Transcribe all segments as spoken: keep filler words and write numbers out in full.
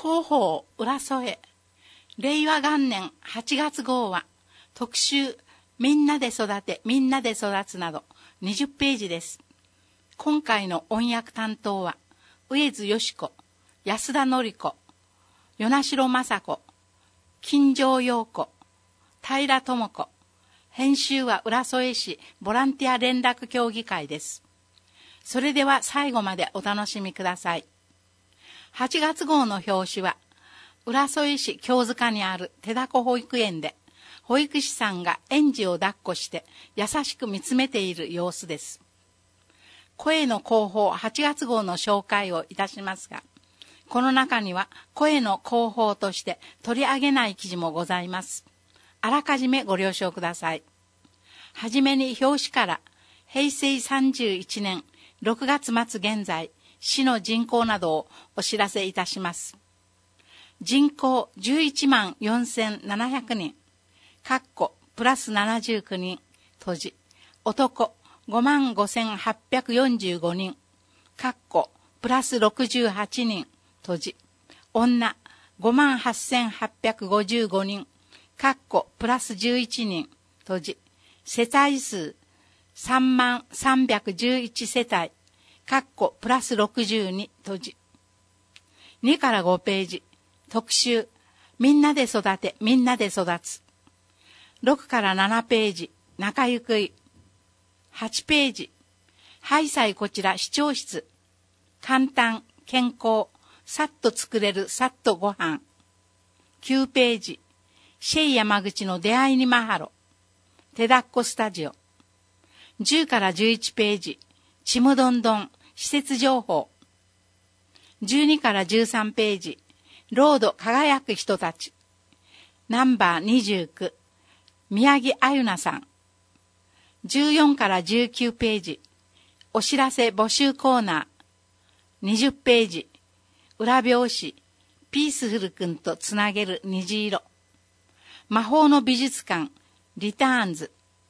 広報浦添令和元年はちがつ号は特集みんなで育てみんなで育つなどにじゅっページです。今回の音訳担当は上津よし子、安田典子、与那城雅子、金城陽子、平智子。編集は浦添市ボランティア連絡協議会です。それでは最後までお楽しみください。はちがつ号の表紙は浦添市京塚にある手だこ保育園で保育士さんが園児を抱っこして優しく見つめている様子です。声の広報はちがつ号の紹介をいたしますが、この中には声の広報として取り上げない記事もございます。あらかじめご了承ください。はじめに表紙からへいせいさんじゅういちねんろくがつ末現在市の人口などをお知らせいたします。人口じゅういちまんよんせんななひゃくにん、かっこプラスななじゅうきゅうにん、閉じ、男ごまんごせんはっぴゃくよんじゅうごにん、かっこプラスろくじゅうはちにん、閉じ、女ごまんはっせんはっぴゃくごじゅうごにん、かっこプラスじゅういちにん、閉じ、世帯数さんまんさんびゃくじゅういちせたい、かっこプラスろくじゅうに、閉じ。にからごページ、特集、みんなで育て、みんなで育つ。ろくからななページ、中ゆくい。はちページ、ハイサイこちら視聴室。簡単、健康、さっと作れるさっとご飯。きゅうページ、シェイ山口の出会いにマハロ。手だっこスタジオ。じゅうからじゅういちページ、ちむどんどん、施設情報。じゅうにからじゅうさんページ、ロード輝く人たち。ナンバーにじゅうきゅう、宮城あゆなさん。じゅうよんからじゅうきゅうページ、お知らせ募集コーナー。にじゅっページ、裏表紙、ピースフル君とつなげる虹色。魔法の美術館、リターンズ。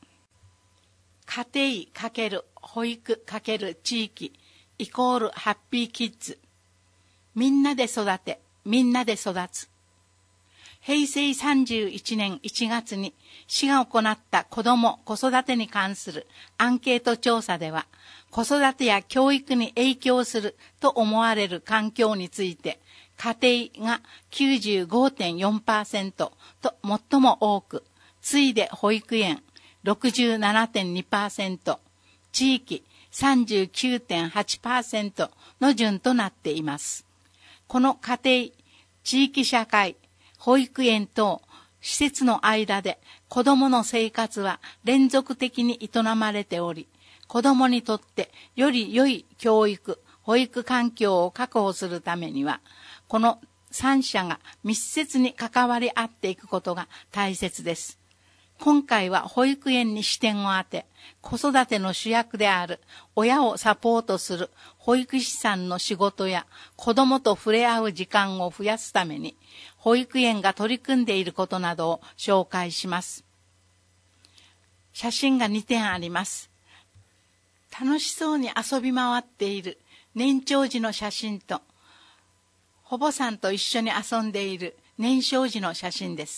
家庭×保育×地域イコールハッピーキッズ。みんなで育て、みんなで育つ。へいせいさんじゅういちねんいちがつに市が行った子ども・子育てに関するアンケート調査では、子育てや教育に影響すると思われる環境について、家庭が きゅうじゅうごてんよんパーセント と最も多く、次いで保育園 ろくじゅうななてんにパーセント、地域 さんじゅうきゅうてんはちパーセント の順となっています。この家庭、地域社会、保育園等、施設の間で子どもの生活は連続的に営まれており、子どもにとってより良い教育、保育環境を確保するためには、この三者が密接に関わり合っていくことが大切です。今回は保育園に視点を当て、子育ての主役である親をサポートする保育士さんの仕事や子どもと触れ合う時間を増やすために、保育園が取り組んでいることなどを紹介します。写真がにてんあります。楽しそうに遊び回っている年長児の写真と、保母さんと一緒に遊んでいる年少児の写真です。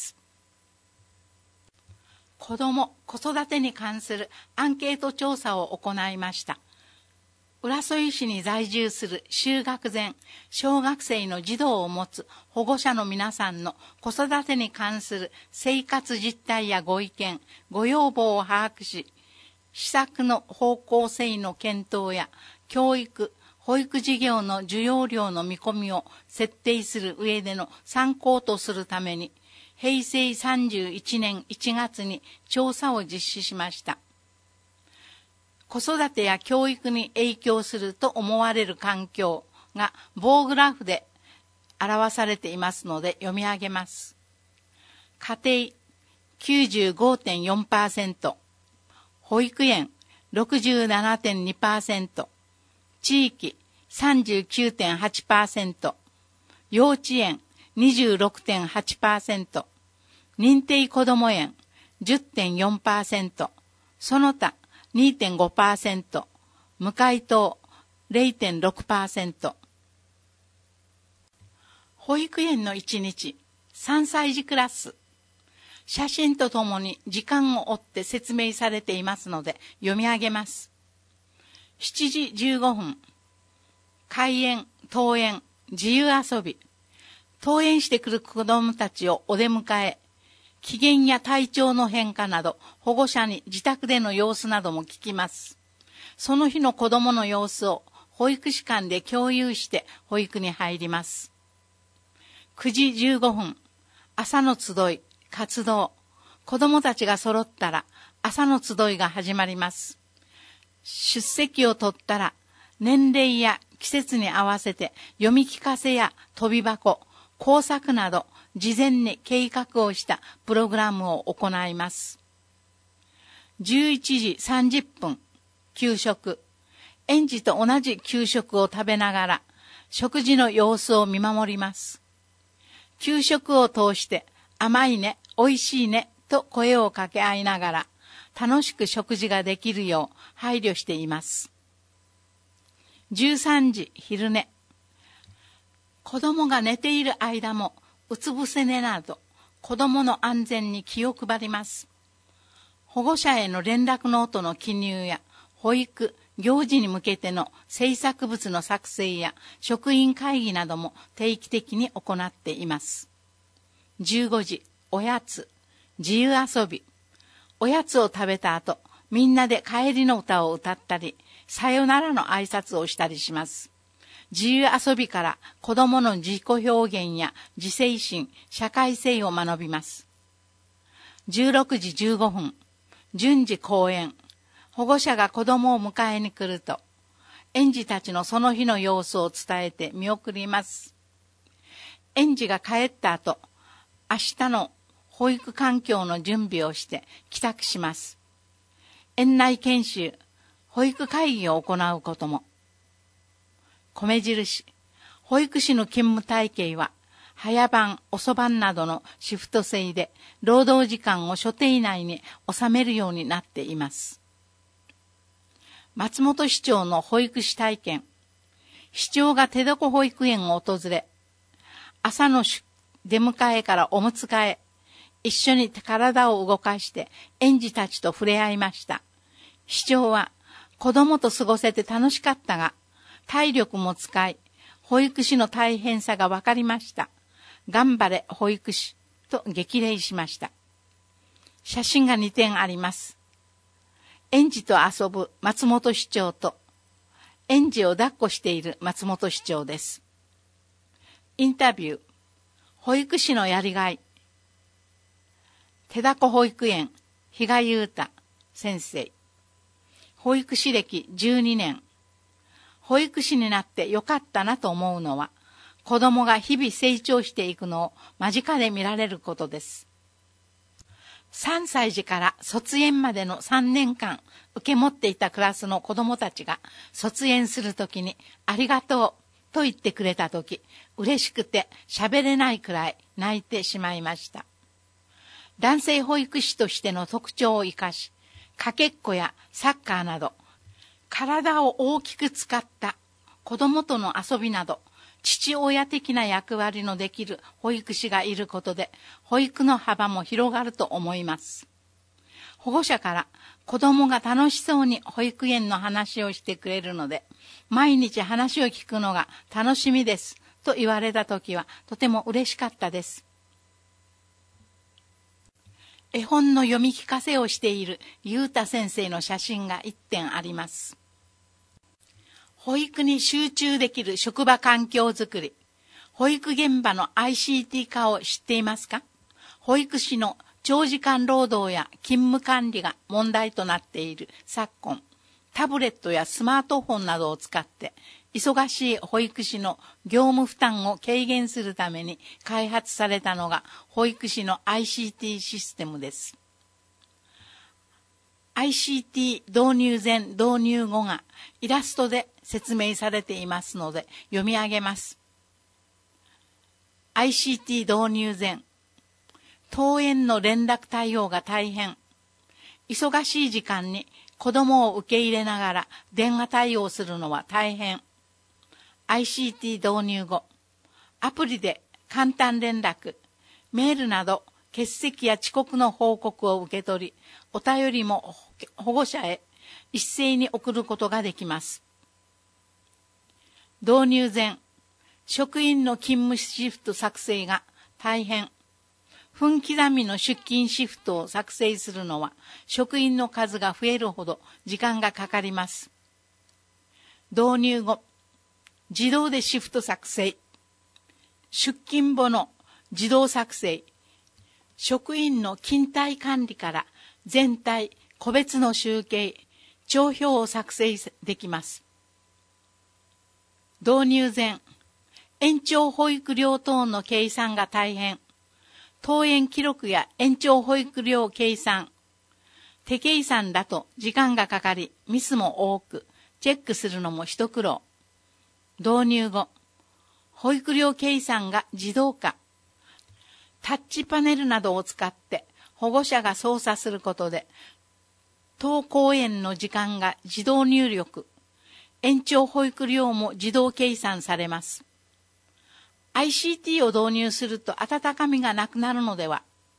子ども・子育てに関するアンケート調査を行いました。浦添市に在住する就学前、小学生の児童を持つ保護者の皆さんの子育てに関する生活実態やご意見、ご要望を把握し、施策の方向性の検討や教育、保育事業の需要量の見込みを設定する上での参考とするために、へいせいさんじゅういちねんいちがつに調査を実施しました。子育てや教育に影響すると思われる環境が棒グラフで表されていますので読み上げます。家庭 きゅうじゅうごてんよんパーセント、保育園 ろくじゅうななてんにパーセント、地域 さんじゅうきゅうてんはちパーセント、幼稚園 にじゅうろくてんはちパーセント、認定こども園 じゅってんよんパーセント、その他 にてんごパーセント、無回答 れいてんろくパーセント。 保育園の一日、さんさい児クラス。写真とともに時間を追って説明されていますので読み上げます。しちじじゅうごふん。開園、登園、自由遊び。登園してくる子供たちをお出迎え、機嫌や体調の変化など、保護者に自宅での様子なども聞きます。その日の子供の様子を保育士間で共有して保育に入ります。くじじゅうごふん、朝の集い、活動。子供たちが揃ったら朝の集いが始まります。出席を取ったら年齢や季節に合わせて読み聞かせや飛び箱、工作など事前に計画をしたプログラムを行います。じゅういちじさんじゅっぷん、給食。園児と同じ給食を食べながら食事の様子を見守ります。給食を通して甘いね、美味しいねと声を掛け合いながら楽しく食事ができるよう配慮しています。じゅうさんじ昼寝。子供が寝ている間もうつ伏せ寝など子供の安全に気を配ります。保護者への連絡ノートの記入や保育、行事に向けての制作物の作成や職員会議なども定期的に行っています。じゅうごじ、おやつ、自由遊び。おやつを食べた後、みんなで帰りの歌を歌ったり、さよならの挨拶をしたりします。自由遊びから子供の自己表現や自制心、社会性を学びます。じゅうろくじじゅうごふん、順次講演。保護者が子供を迎えに来ると、園児たちのその日の様子を伝えて見送ります。園児が帰った後、明日の保育環境の準備をして帰宅します。園内研修、保育会議を行うことも。米印、保育士の勤務体系は、早番、遅番などのシフト制で、労働時間を所定内に収めるようになっています。松本市長の保育士体験。市長が手床保育園を訪れ、朝の出迎えからおむつ替え、一緒に体を動かして園児たちと触れ合いました。市長は、子供と過ごせて楽しかったが、体力も使い、保育士の大変さが分かりました。頑張れ保育士と激励しました。写真がにてんあります。園児と遊ぶ松本市長と、園児を抱っこしている松本市長です。インタビュー、保育士のやりがい。手床保育園、比嘉優太先生。保育士歴じゅうにねん。保育士になってよかったなと思うのは、子供が日々成長していくのを間近で見られることです。さんさい児から卒園までのさんねんかん受け持っていたクラスの子供たちが卒園するときにありがとうと言ってくれたとき、嬉しくて喋れないくらい泣いてしまいました。男性保育士としての特徴を生かし、かけっこやサッカーなど、体を大きく使った子供との遊びなど、父親的な役割のできる保育士がいることで、保育の幅も広がると思います。保護者から子供が楽しそうに保育園の話をしてくれるので、毎日話を聞くのが楽しみですと言われたときはとても嬉しかったです。絵本の読み聞かせをしている優太先生の写真がいってんあります。保育に集中できる職場環境づくり。保育現場の アイシーティー 化を知っていますか？保育士の長時間労働や勤務管理が問題となっている昨今、タブレットやスマートフォンなどを使って、忙しい保育士の業務負担を軽減するために開発されたのが保育士の アイシーティー システムです。アイシーティー 導入前導入後がイラストで説明されていますので読み上げます。アイシーティー 導入前、登園の連絡対応が大変。忙しい時間に子供を受け入れながら電話対応するのは大変。アイシーティー 導入後、アプリで簡単連絡、メールなど欠席や遅刻の報告を受け取り、お便りも保護者へ一斉に送ることができます。導入前、職員の勤務シフト作成が大変。分刻みの出勤シフトを作成するのは職員の数が増えるほど時間がかかります。導入後、自動でシフト作成。出勤後の自動作成。職員の勤怠管理から全体、個別の集計、帳表を作成できます。導入前、延長保育料等の計算が大変。登園記録や延長保育料計算、手計算だと時間がかかり、ミスも多く、チェックするのも一苦労。導入後、保育料計算が自動化。タッチパネルなどを使って保護者が操作することで、登校園の時間が自動入力、延長保育料も自動計算されます。アイシーティー を導入すると温かみがなくなるのでは。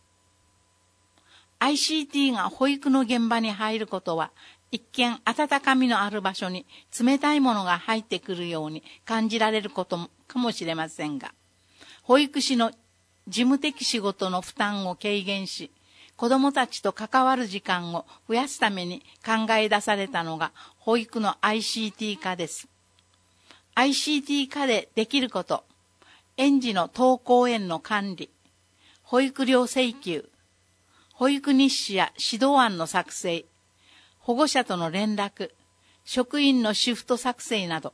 アイシーティー が保育の現場に入ることは、一見温かみのある場所に冷たいものが入ってくるように感じられることかもしれませんが、保育士の事務的仕事の負担を軽減し、子どもたちと関わる時間を増やすために考え出されたのが保育の アイシーティー 化です。アイシーティー 化でできること、園児の登校園の管理、保育料請求、保育日誌や指導案の作成、保護者との連絡、職員のシフト作成など、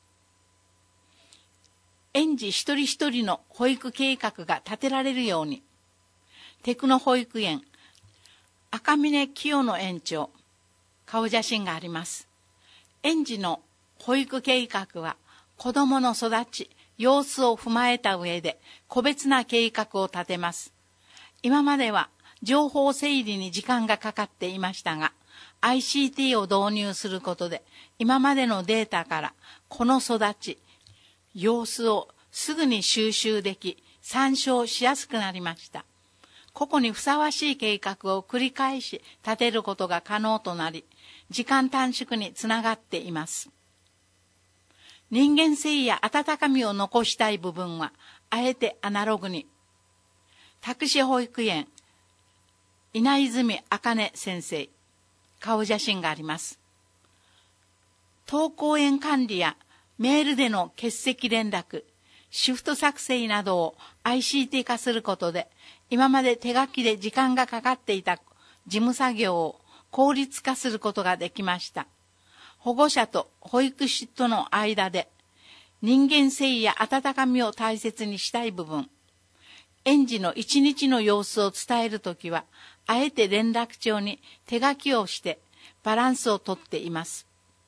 園児一人一人の保育計画が立てられるように、テクノ保育園、赤嶺清野園長、顔写真があります。園児の保育計画は、子どもの育ち、様子を踏まえた上で個別な計画を立てます。今までは情報整理に時間がかかっていましたが、アイシーティー を導入することで、今までのデータから子の育ち、様子をすぐに収集でき、参照しやすくなりました。個々にふさわしい計画を繰り返し立てることが可能となり、時間短縮につながっています。人間性や温かみを残したい部分は、あえてアナログに。託児保育園、稲泉茜先生、顔写真があります。登校園管理やメールでの欠席連絡、シフト作成などを アイシーティー 化することで、今まで手書きで時間がかかっていた事務作業を効率化することができました。保護者と保育士との間で人間性や温かみを大切にしたい部分、園児の一日の様子を伝えるときは、あえて連絡帳に手書きをしてバランスをとっています。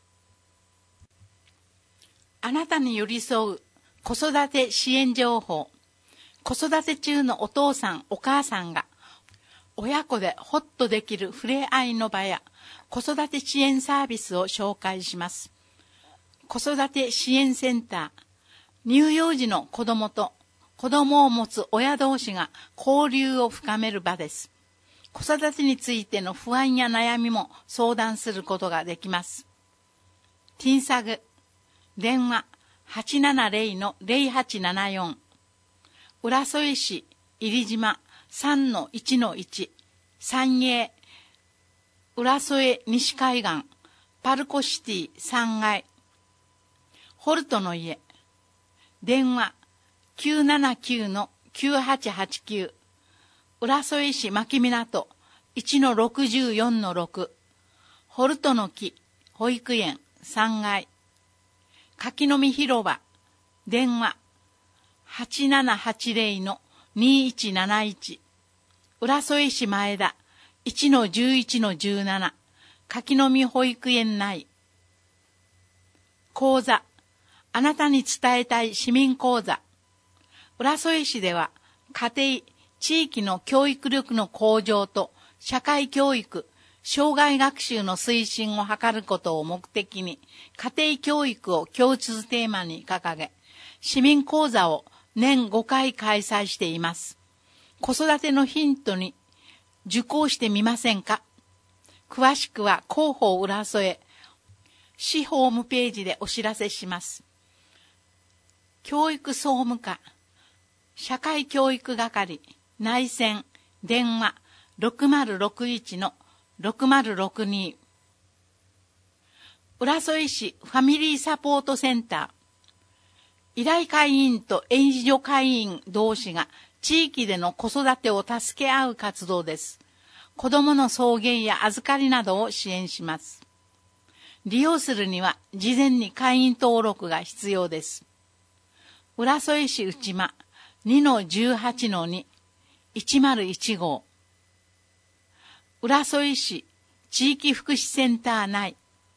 あなたに寄り添う子育て支援情報。子育て中のお父さん、お母さんが親子でホッとできる触れ合いの場や子育て支援サービスを紹介します。子育て支援センター、乳幼児の子供と子供を持つ親同士が交流を深める場です。子育てについての不安や悩みも相談することができます。ティンサグ、電話 はちななゼロのゼロはちななよん、浦添市入島 さんのいちのいち、三栄、浦添西海岸、パルコシティさんがい、ホルトの家、電話 きゅうななきゅうのきゅうはちはちきゅう、浦添市牧港 いちのろくじゅうよんのろく、ホルトの木保育園さんがい、柿の実広場、電話はちななはちゼロのにいちなないち、浦添市前田 いちのじゅういちのじゅうなな、柿の実保育園内。講座、あなたに伝えたい市民講座。浦添市では家庭、地域の教育力の向上と社会教育、障害学習の推進を図ることを目的に、家庭教育を共通テーマに掲げ、市民講座を年ごかい開催しています。子育てのヒントに受講してみませんか？詳しくは広報浦添市ホームページでお知らせします。教育総務課、社会教育係、内線、電話 ろくまるろくいちのろくまるろくに。浦添市ファミリーサポートセンター。依頼会員と援助会員同士が地域での子育てを助け合う活動です。子供の送迎や預かりなどを支援します。利用するには事前に会員登録が必要です。浦添市内間 にのじゅうはちのに いちまるいちご。浦添市地域福祉センター内。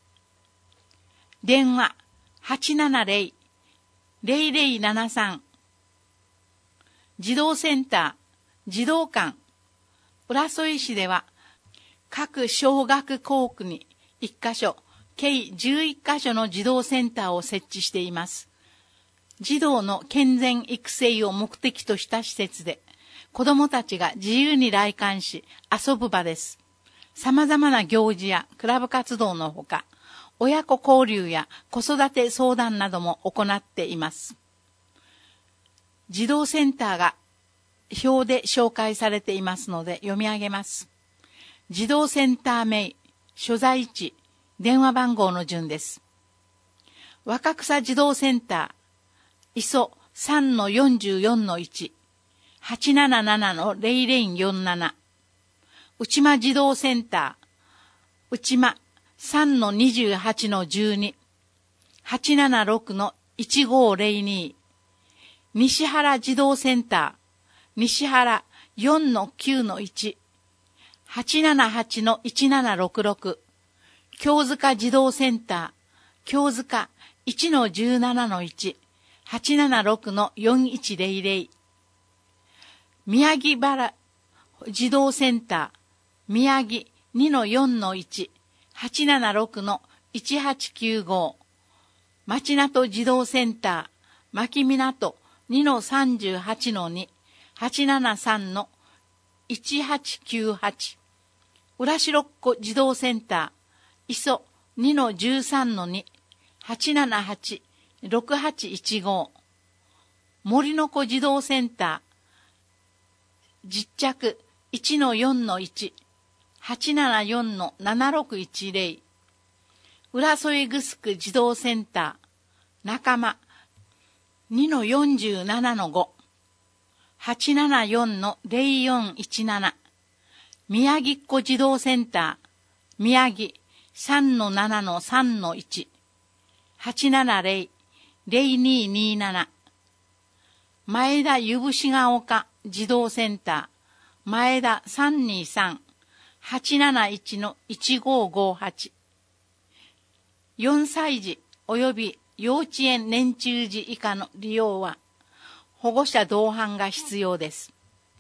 電話 はちななゼロ ゼロゼロななさん。児童センター、児童館。浦添市では各小学校区にいっかしょ、計じゅういっかしょの児童センターを設置しています。児童の健全育成を目的とした施設で、子どもたちが自由に来館し遊ぶ場です。様々な行事やクラブ活動のほか、親子交流や子育て相談なども行っています。児童センターが表で紹介されていますので読み上げます。児童センター名、所在地、電話番号の順です。若草児童センター、磯 さんのよんじゅうよんのいち、はちななななのゼロゼロよんなな。内間児童センター、内間 さんのにじゅうはちのじゅうに、はちななろくのいちごゼロに。西原児童センター、西原 よんのきゅうのいち、はちななはちのいちななろくろく。京塚児童センター、京塚 いちのじゅうななのいち、はちななろくのよんいちゼロゼロ。宮城原児童センター、宮城 にのよんのいち、はちななろくのいちはちきゅうご。町名児童センター、牧港 にのさんじゅうはちのに、はちななさんのいちはちきゅうはち。浦代っ子児童センター、磯 にのじゅうさんのに、はちななはち、ろくはちいちご。森の子児童センター、実着 いちのよんのいち、はちななよんのななろくいちゼロ。浦添グスク児童センター、仲間 にのよんじゅうななのご、はちななよんのゼロよんいちなな。宮城っ子児童センター、宮城 さんのななのさんのいち、はちななゼロ、ゼロにになな。前田ゆぶしが丘児童センター、前田さんにさん、はちなないちのいちごごはち。よんさい児及び幼稚園年中児以下の利用は保護者同伴が必要です。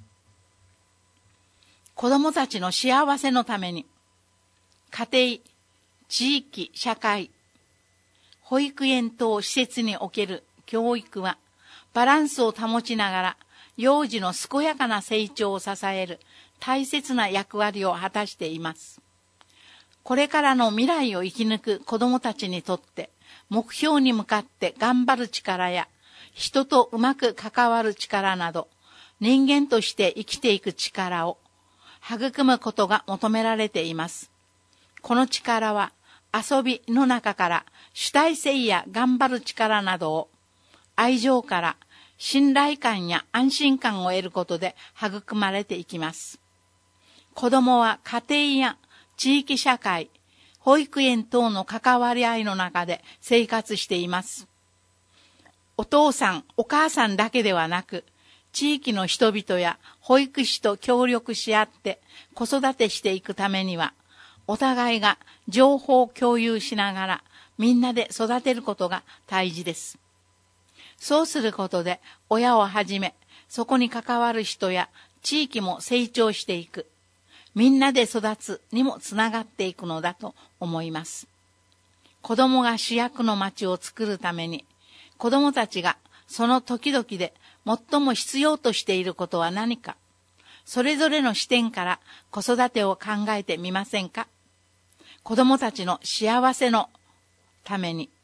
子どもたちの幸せのために家庭、地域、社会、保育園等施設における教育はバランスを保ちながら幼児の健やかな成長を支える大切な役割を果たしています。これからの未来を生き抜く子どもたちにとって目標に向かって頑張る力や人とうまく関わる力など人間として生きていく力を育むことが求められています。この力は遊びの中から主体性や頑張る力などを愛情から信頼感や安心感を得ることで育まれていきます。子供は家庭や地域社会、保育園等の関わり合いの中で生活しています。お父さん、お母さんだけではなく、地域の人々や保育士と協力し合って子育てしていくためには、お互いが情報を共有しながらみんなで育てることが大事です。そうすることで親をはじめ、そこに関わる人や地域も成長していく。みんなで育つにもつながっていくのだと思います。子供が主役の町を作るために、子供たちがその時々で最も必要としていることは何か、それぞれの視点から子育てを考えてみませんか。子供たちの幸せのために。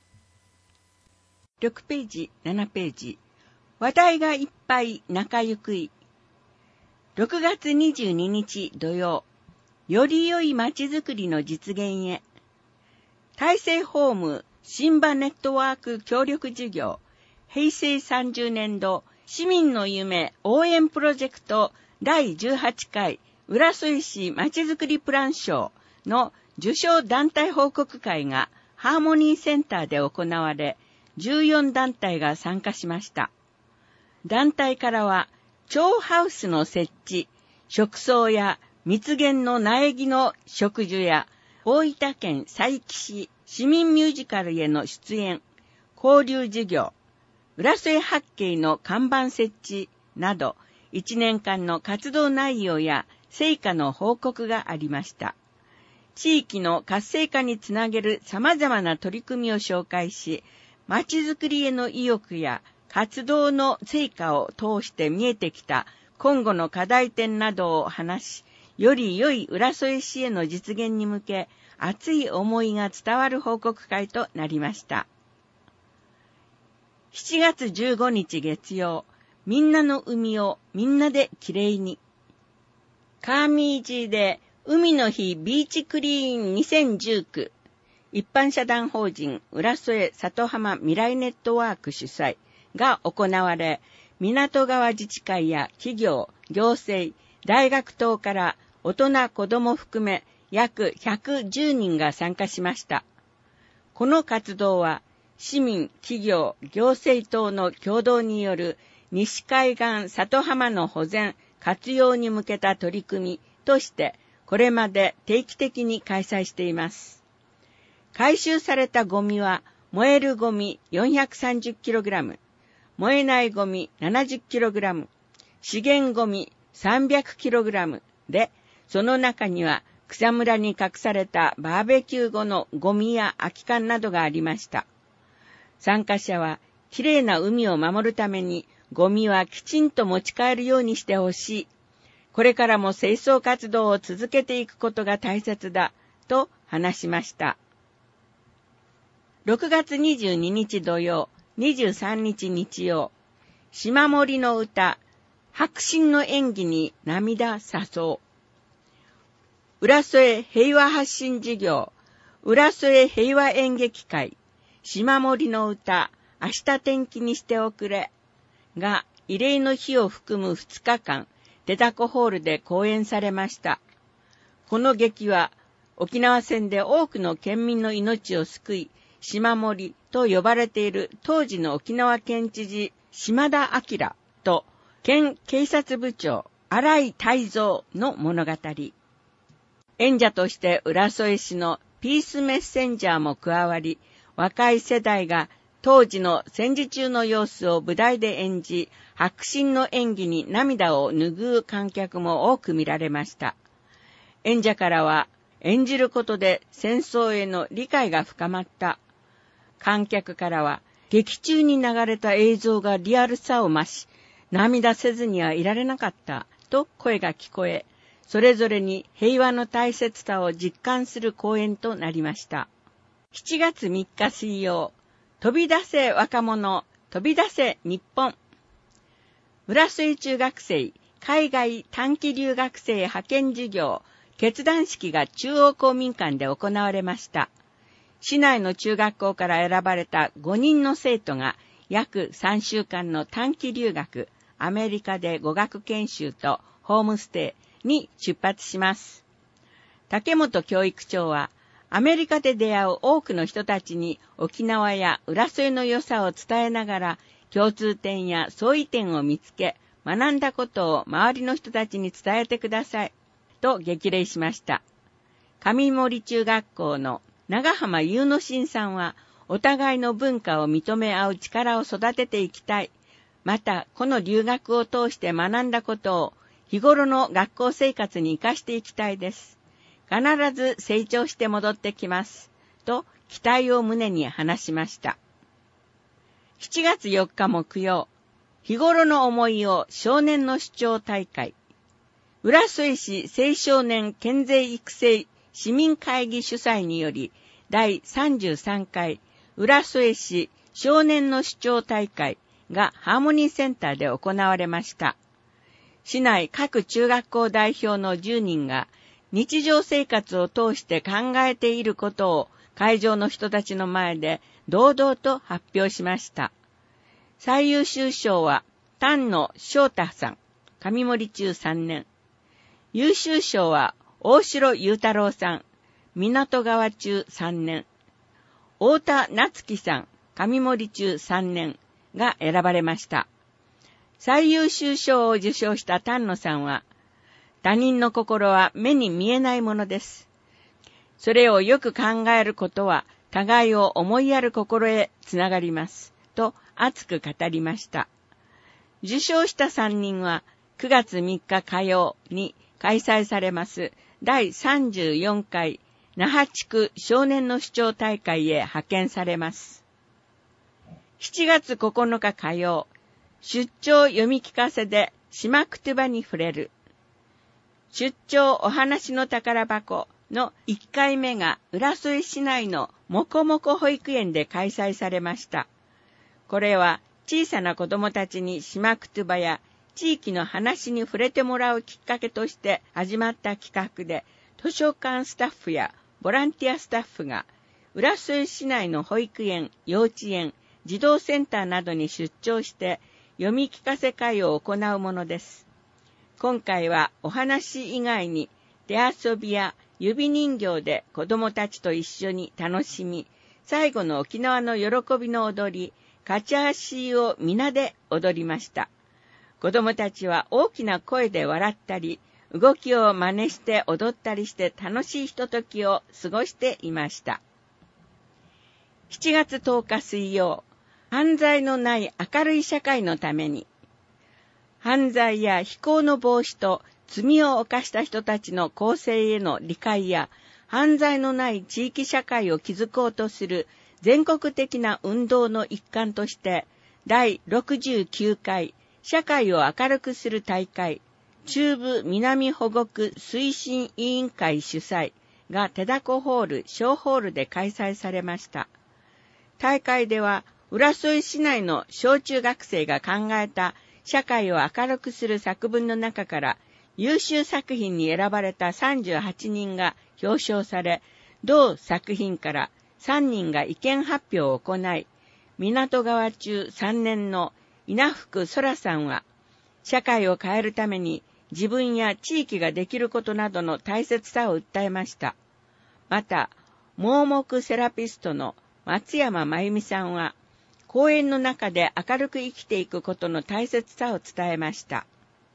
ろくページ、ななページ。話題がいっぱい仲ゆくい。ろくがつにじゅうににち土曜、より良い街づくりの実現へ。大成ホーム新場ネットワーク協力事業、平成さんじゅうねんど市民の夢応援プロジェクトだいじゅうはちかい浦添市まちづくりプラン賞の受賞団体報告会がハーモニーセンターで行われ、じゅうよんだんたいが参加しました。団体からは、蝶ハウスの設置、植草や蜜源の苗木の植樹や、大分県佐伯市市民ミュージカルへの出演、交流事業、浦添八景の看板設置など、いちねんかんの活動内容や成果の報告がありました。地域の活性化につなげる様々な取り組みを紹介し、まちづくりへの意欲や活動の成果を通して見えてきた今後の課題点などを話し、より良い浦添市への実現に向け、熱い思いが伝わる報告会となりました。しちがつじゅうごにち月曜、みんなの海をみんなできれいに。カーミージーで海の日ビーチクリーンにせんじゅうきゅう、一般社団法人浦添里浜未来ネットワーク主催が行われ、港川自治会や企業、行政、大学等から大人子ども含め約ひゃくじゅうにんが参加しました。この活動は市民、企業、行政等の共同による西海岸里浜の保全、活用に向けた取り組みとしてこれまで定期的に開催しています。回収されたゴミは燃えるゴミ よんひゃくさんじゅっキログラム、燃えないゴミ ななじゅっキログラム、資源ゴミ さんびゃくキログラム で、その中には草むらに隠されたバーベキュー後のゴミや空き缶などがありました。参加者は、きれいな海を守るためにゴミはきちんと持ち帰るようにしてほしい。これからも清掃活動を続けていくことが大切だ、と話しました。ろくがつにじゅうににち土曜、にじゅうさんにち日曜、島森の歌、迫真の演技に涙誘う。浦添平和発信事業、浦添平和演劇会、島森の歌、明日天気にしておくれが慰霊の日を含むふつかかん、手凧ホールで公演されました。この劇は沖縄戦で多くの県民の命を救い、島森と呼ばれている当時の沖縄県知事島田明と県警察部長新井泰造の物語。演者として浦添市のピースメッセンジャーも加わり、若い世代が当時の戦時中の様子を舞台で演じ、迫真の演技に涙を拭う観客も多く見られました。演者からは、演じることで戦争への理解が深まった。観客からは、劇中に流れた映像がリアルさを増し、涙せずにはいられなかった、と声が聞こえ、それぞれに平和の大切さを実感する公演となりました。しちがつみっか水曜、飛び出せ若者、飛び出せ日本。浦添中学生、海外短期留学生派遣事業、結団式が中央公民館で行われました。市内の中学校から選ばれたごにんの生徒が約さんしゅうかんの短期留学、アメリカで語学研修とホームステイに出発します。竹本教育長は、アメリカで出会う多くの人たちに沖縄や浦添の良さを伝えながら共通点や相違点を見つけ、学んだことを周りの人たちに伝えてください、と激励しました。上森中学校の長浜優之進さんは、お互いの文化を認め合う力を育てていきたい。また、この留学を通して学んだことを日頃の学校生活に生かしていきたいです。必ず成長して戻ってきます。と期待を胸に話しました。しちがつよっか木曜、 日頃の思いを少年の主張大会。浦添市青少年健全育成市民会議主催により、第さんじゅうさんかい浦添市少年の主張大会がハーモニーセンターで行われました。市内各中学校代表のじゅうにんが日常生活を通して考えていることを会場の人たちの前で堂々と発表しました。最優秀賞は丹野翔太さん、上森中さんねん。優秀賞は大城裕太郎さん、港川中さんねん。太田夏樹さん、上森中さんねんが選ばれました。最優秀賞を受賞した丹野さんは、他人の心は目に見えないものです。それをよく考えることは、互いを思いやる心へつながります。と熱く語りました。受賞したさんにんは、くがつみっか火曜に開催されます第さんじゅうよんかい那覇地区少年の主張大会へ派遣されます。しちがつここのか火曜、出張読み聞かせで島くとばに触れる。出張お話の宝箱のいっかいめが浦添市内のもこもこ保育園で開催されました。これは小さな子供たちに島くとばや地域の話に触れてもらうきっかけとして始まった企画で、図書館スタッフやボランティアスタッフが浦添市内の保育園、幼稚園、児童センターなどに出張して読み聞かせ会を行うものです。今回はお話以外に手遊びや指人形で子どもたちと一緒に楽しみ、最後の沖縄の喜びの踊り、カチャーシーを皆で踊りました。子どもたちは大きな声で笑ったり、動きを真似して踊ったりして楽しいひとときを過ごしていました。しちがつとおか水曜、犯罪のない明るい社会のために、犯罪や非行の防止と罪を犯した人たちの更生への理解や、犯罪のない地域社会を築こうとする全国的な運動の一環として、第ろくじゅうきゅうかい社会を明るくする大会、中部南保護区推進委員会主催が手だこホール小ホールで開催されました。大会では浦添市内の小中学生が考えた社会を明るくする作文の中から優秀作品に選ばれたさんじゅうはちにんが表彰され、同作品からさんにんが意見発表を行い、港川中さんねんの稲福空さんは、社会を変えるために自分や地域ができることなどの大切さを訴えました。また、盲目セラピストの松山真由美さんは、講演の中で明るく生きていくことの大切さを伝えました。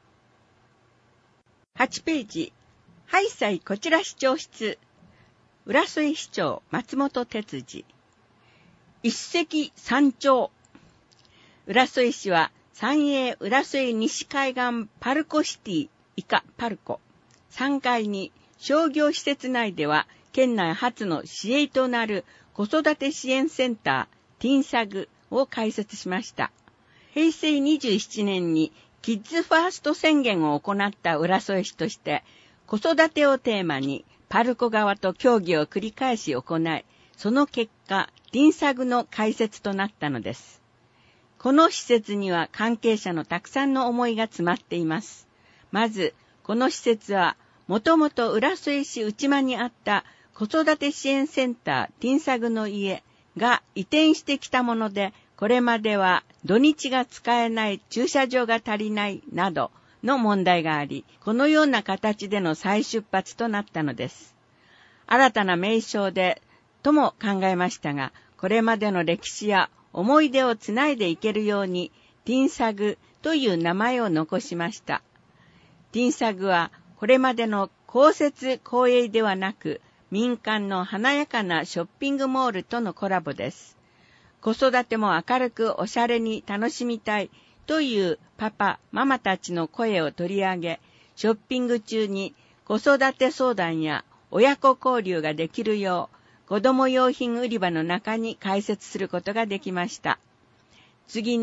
はちページ、ハイサイこちら市長室、浦添市長松本哲司。一石三鳥。浦添市は三栄浦添西海岸パルコシティ以下パルコさんがいに商業施設内では県内初の市営となる子育て支援センターティンサグを開設しました。へいせいにじゅうななねんにキッズファースト宣言を行った浦添市として子育てをテーマにパルコ側と協議を繰り返し行い、その結果ティンサグの開設となったのです。この施設には関係者のたくさんの思いが詰まっています。まず、この施設は、もともと浦添市内間にあった子育て支援センターティンサグの家が移転してきたもので、これまでは土日が使えない駐車場が足りないなどの問題があり、このような形での再出発となったのです。新たな名称でとも考えましたが、これまでの歴史や思い出をつないでいけるように、ティンサグという名前を残しました。ティンサグは、これまでの公設公営ではなく、民間の華やかなショッピングモールとのコラボです。子育ても明るくおしゃれに楽しみたいというパパ、ママたちの声を取り上げ、ショッピング中に子育て相談や親子交流ができるよう、子供用品売り場の中に開設することができました。次に、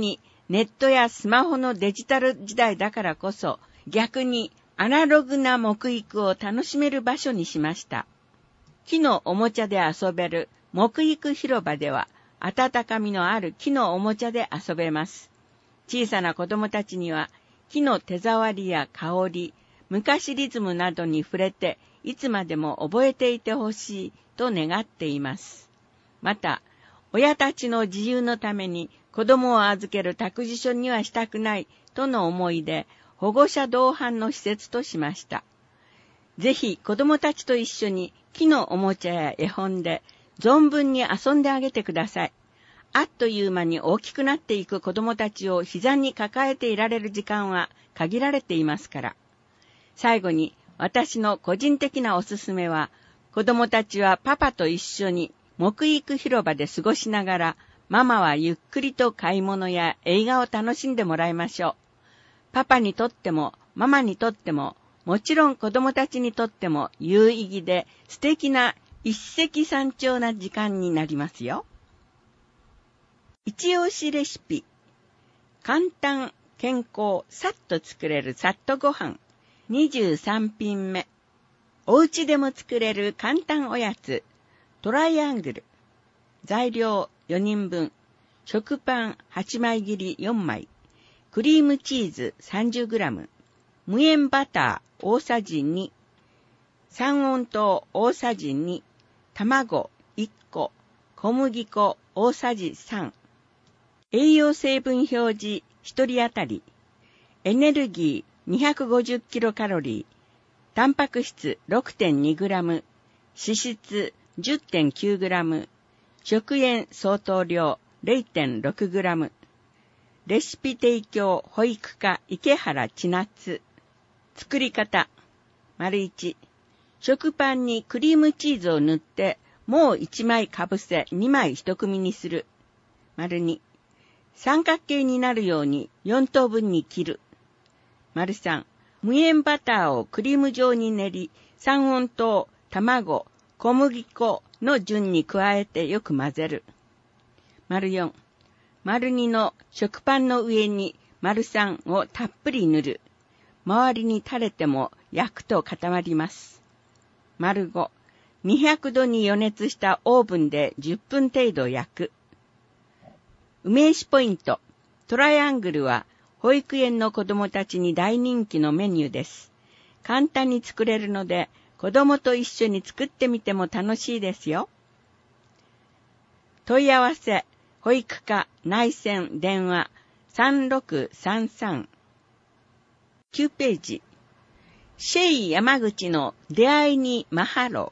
ネットやスマホのデジタル時代だからこそ、逆にアナログな木育を楽しめる場所にしました。木のおもちゃで遊べる木育広場では、温かみのある木のおもちゃで遊べます。小さな子供たちには、木の手触りや香り、昔リズムなどに触れて、いつまでも覚えていてほしいと願っています。また、親たちの自由のために子供を預ける託児所にはしたくないとの思いで、保護者同伴の施設としました。ぜひ子供たちと一緒に木のおもちゃや絵本で存分に遊んであげてください。あっという間に大きくなっていく子供たちを膝に抱えていられる時間は限られていますから。最後に私の個人的なおすすめは、子供たちはパパと一緒に木育広場で過ごしながら、ママはゆっくりと買い物や映画を楽しんでもらいましょう。パパにとってもママにとっても、もちろん子供たちにとっても有意義で素敵な一石三鳥な時間になりますよ。一押しレシピ。簡単、健康、さっと作れるさっとご飯。にじゅうさんぴんめ。お家でも作れる簡単おやつ。トライアングル。材料よにんぶん。食パンはちまい切りよんまい。クリームチーズ さんじゅうグラム。無塩バター大さじに。三温糖大さじに。卵いっこ。小麦粉大さじさん。栄養成分表示ひとり当たり。エネルギーにひゃくごじゅうキロカロリー。タンパク質 ろくてんにグラム。脂質 じゅってんきゅうグラム。食塩相当量 れいてんろくグラム。レシピ提供保育課池原千夏。作り方。丸いち。食パンにクリームチーズを塗ってもういちまいかぶせにまい一組にする。丸に。三角形になるようによんとうぶんに切る。丸さん。無塩バターをクリーム状に練り、三温糖、卵、小麦粉の順に加えてよく混ぜる。丸よん。丸にの食パンの上に丸さんをたっぷり塗る。周りに垂れても焼くと固まります。丸ご。にひゃくどに予熱したオーブンでじゅっぷん程度焼く。梅酒ポイント。トライアングルは保育園の子供たちに大人気のメニューです。簡単に作れるので、子供と一緒に作ってみても楽しいですよ。問い合わせ、保育課内線電話さんろくさんさん。きゅうページ。シェイ山口の出会いにマハロ。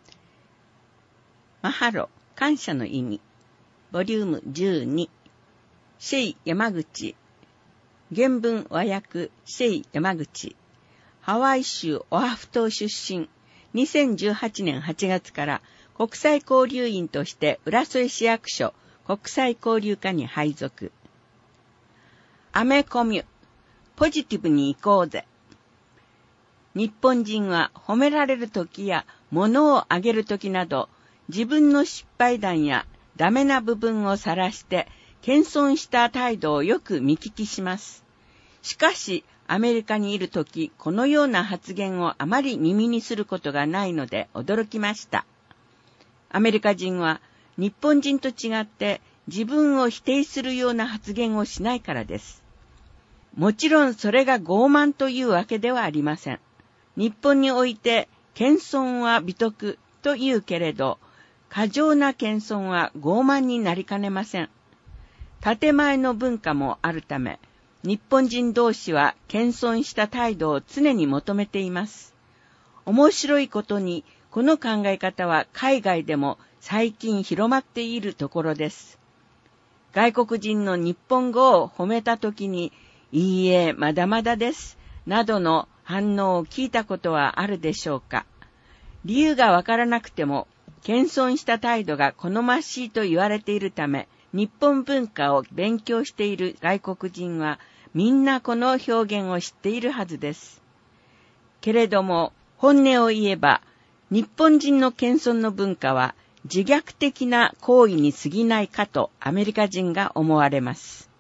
マハロ、感謝の意味。ボリュームじゅうに。シェイ山口。原文和訳、シェイ山口。ハワイ州オアフ島出身。にせんじゅうはちねんはちがつから国際交流員として浦添市役所国際交流課に配属。アメコミュ。ポジティブに行こうぜ。日本人は褒められるときや物をあげるときなど、自分の失敗談やダメな部分を晒して、謙遜した態度をよく見聞きします。しかし、アメリカにいるとき、このような発言をあまり耳にすることがないので驚きました。アメリカ人は日本人と違って自分を否定するような発言をしないからです。もちろんそれが傲慢というわけではありません。日本において謙遜は美徳というけれど、過剰な謙遜は傲慢になりかねません。建前の文化もあるため、日本人同士は謙遜した態度を常に求めています。面白いことに、この考え方は海外でも最近広まっているところです。外国人の日本語を褒めたときに、いいえ、まだまだです、などの反応を聞いたことはあるでしょうか。理由がわからなくても、謙遜した態度が好ましいと言われているため、日本文化を勉強している外国人はみんなこの表現を知っているはずです。けれども本音を言えば日本人の謙遜の文化は自虐的な行為に過ぎないかとアメリカ人が思われます。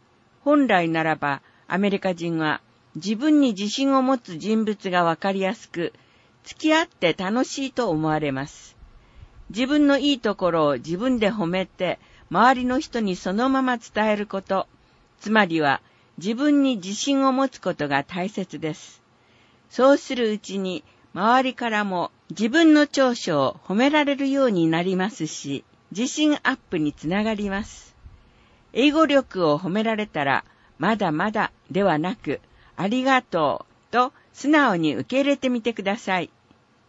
本来ならばアメリカ人は自分に自信を持つ人物がわかりやすく、付き合って楽しいと思われます。自分のいいところを自分で褒めて、周りの人にそのまま伝えること、つまりは自分に自信を持つことが大切です。そうするうちに、周りからも自分の長所を褒められるようになりますし、自信アップにつながります。英語力を褒められたら、まだまだではなく、ありがとうと素直に受け入れてみてください。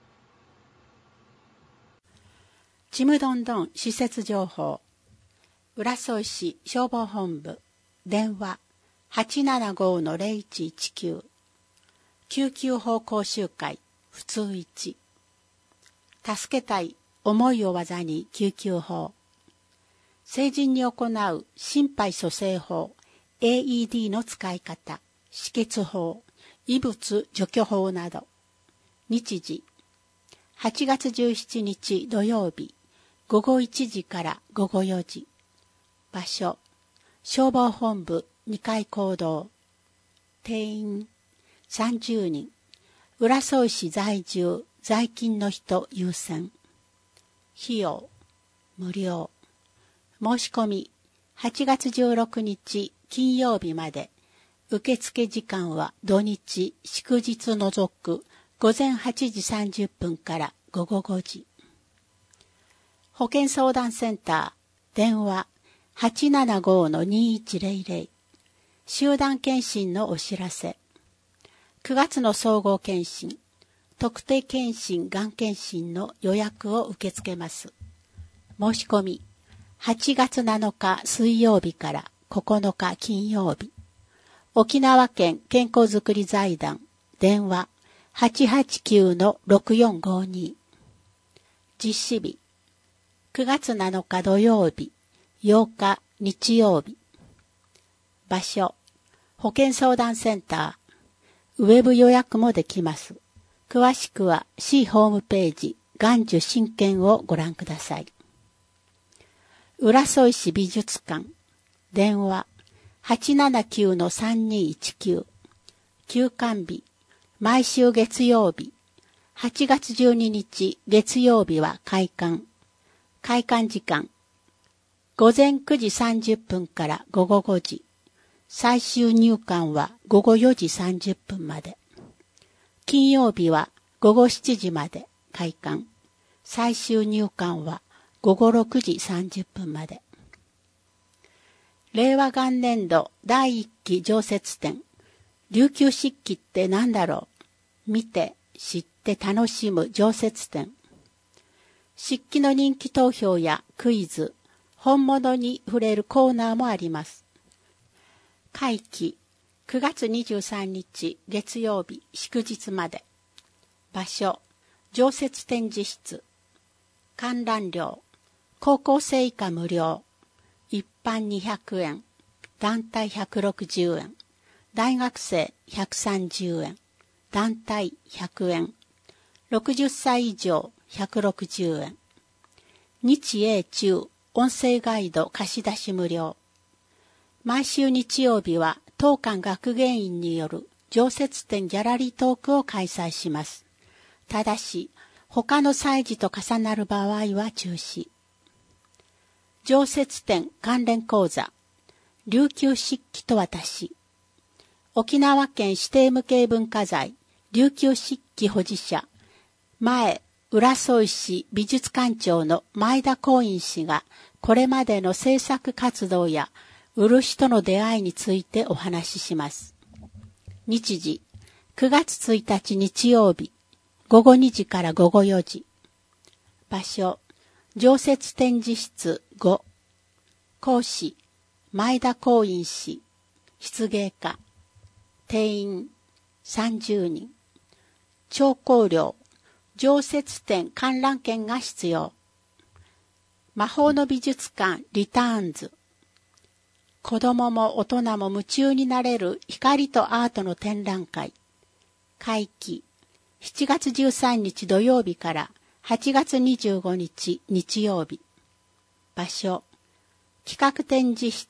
ちむどんどん施設情報。浦添市消防本部電話 はちななごのゼロいちいちきゅう。救急法講習会普通いち。助けたい思いを技に救急法。成人に行う心肺蘇生法 エーイーディー の使い方、止血法、異物除去法など。日時はちがつじゅうしちにち土曜日ごごいちじからごごよじ。場所消防本部にかい講堂。定員さんじゅうにん。浦添市在住在勤の人優先。費用無料。申し込みはちがつじゅうろくにち金曜日まで。受付時間は土日祝日除くごぜんはちじさんじゅっぷんからごごごじ。保健相談センター電話 はちななごのにいちゼロゼロ。集団検診のお知らせ。くがつの総合検診、特定検診がん検診の予約を受け付けます。申し込みはちがつなのか水曜日からここのか金曜日。沖縄県健康づくり財団電話 はちはちきゅうのろくよんごに。実施日くがつなのか土曜日、ようか日曜日。場所保健相談センター。ウェブ予約もできます。詳しくは市ホームページがん受診券をご覧ください。浦添市美術館電話 はちななきゅうのさんにいちきゅう。休館日毎週月曜日はちがつじゅうににち月曜日は開館。開館時間ごぜんくじさんじゅっぷんからごごごじ。最終入館はごごよじさんじゅっぷんまで。金曜日はごごしちじまで開館。最終入館はごごろくじさんじゅっぷんまで。令和元年度だいいっき常設展。琉球漆器って何だろう。見て、知って楽しむ常設展。漆器の人気投票やクイズ、本物に触れるコーナーもあります。会期くがつにじゅうさんにち月曜日祝日まで。場所常設展示室。観覧料高校生以下無料。一般にひゃくえん、団体ひゃくろくじゅうえん、大学生ひゃくさんじゅうえん、団体ひゃくえん、ろくじゅっさい以上ひゃくろくじゅうえん。日英中音声ガイド貸し出し無料。毎週日曜日は当館学芸員による常設展ギャラリートークを開催します。ただし、他の祭事と重なる場合は中止。常設展関連講座、琉球漆器と私。沖縄県指定無形文化財、琉球漆器保持者、前、浦添市美術館長の前田光院氏が、これまでの制作活動や、漆との出会いについてお話しします。日時、くがつついたち日曜日、ごごにじからごごよじ。場所、常設展示室ご。講師、前田光院氏。漆芸家。定員、さんじゅうにん。聴講料、常設展観覧券が必要。魔法の美術館リターンズ。子供も大人も夢中になれる光とアートの展覧会。会期、しちがつじゅうさんにち土曜日からはちがつにじゅうごにち日曜日。場所、企画展示室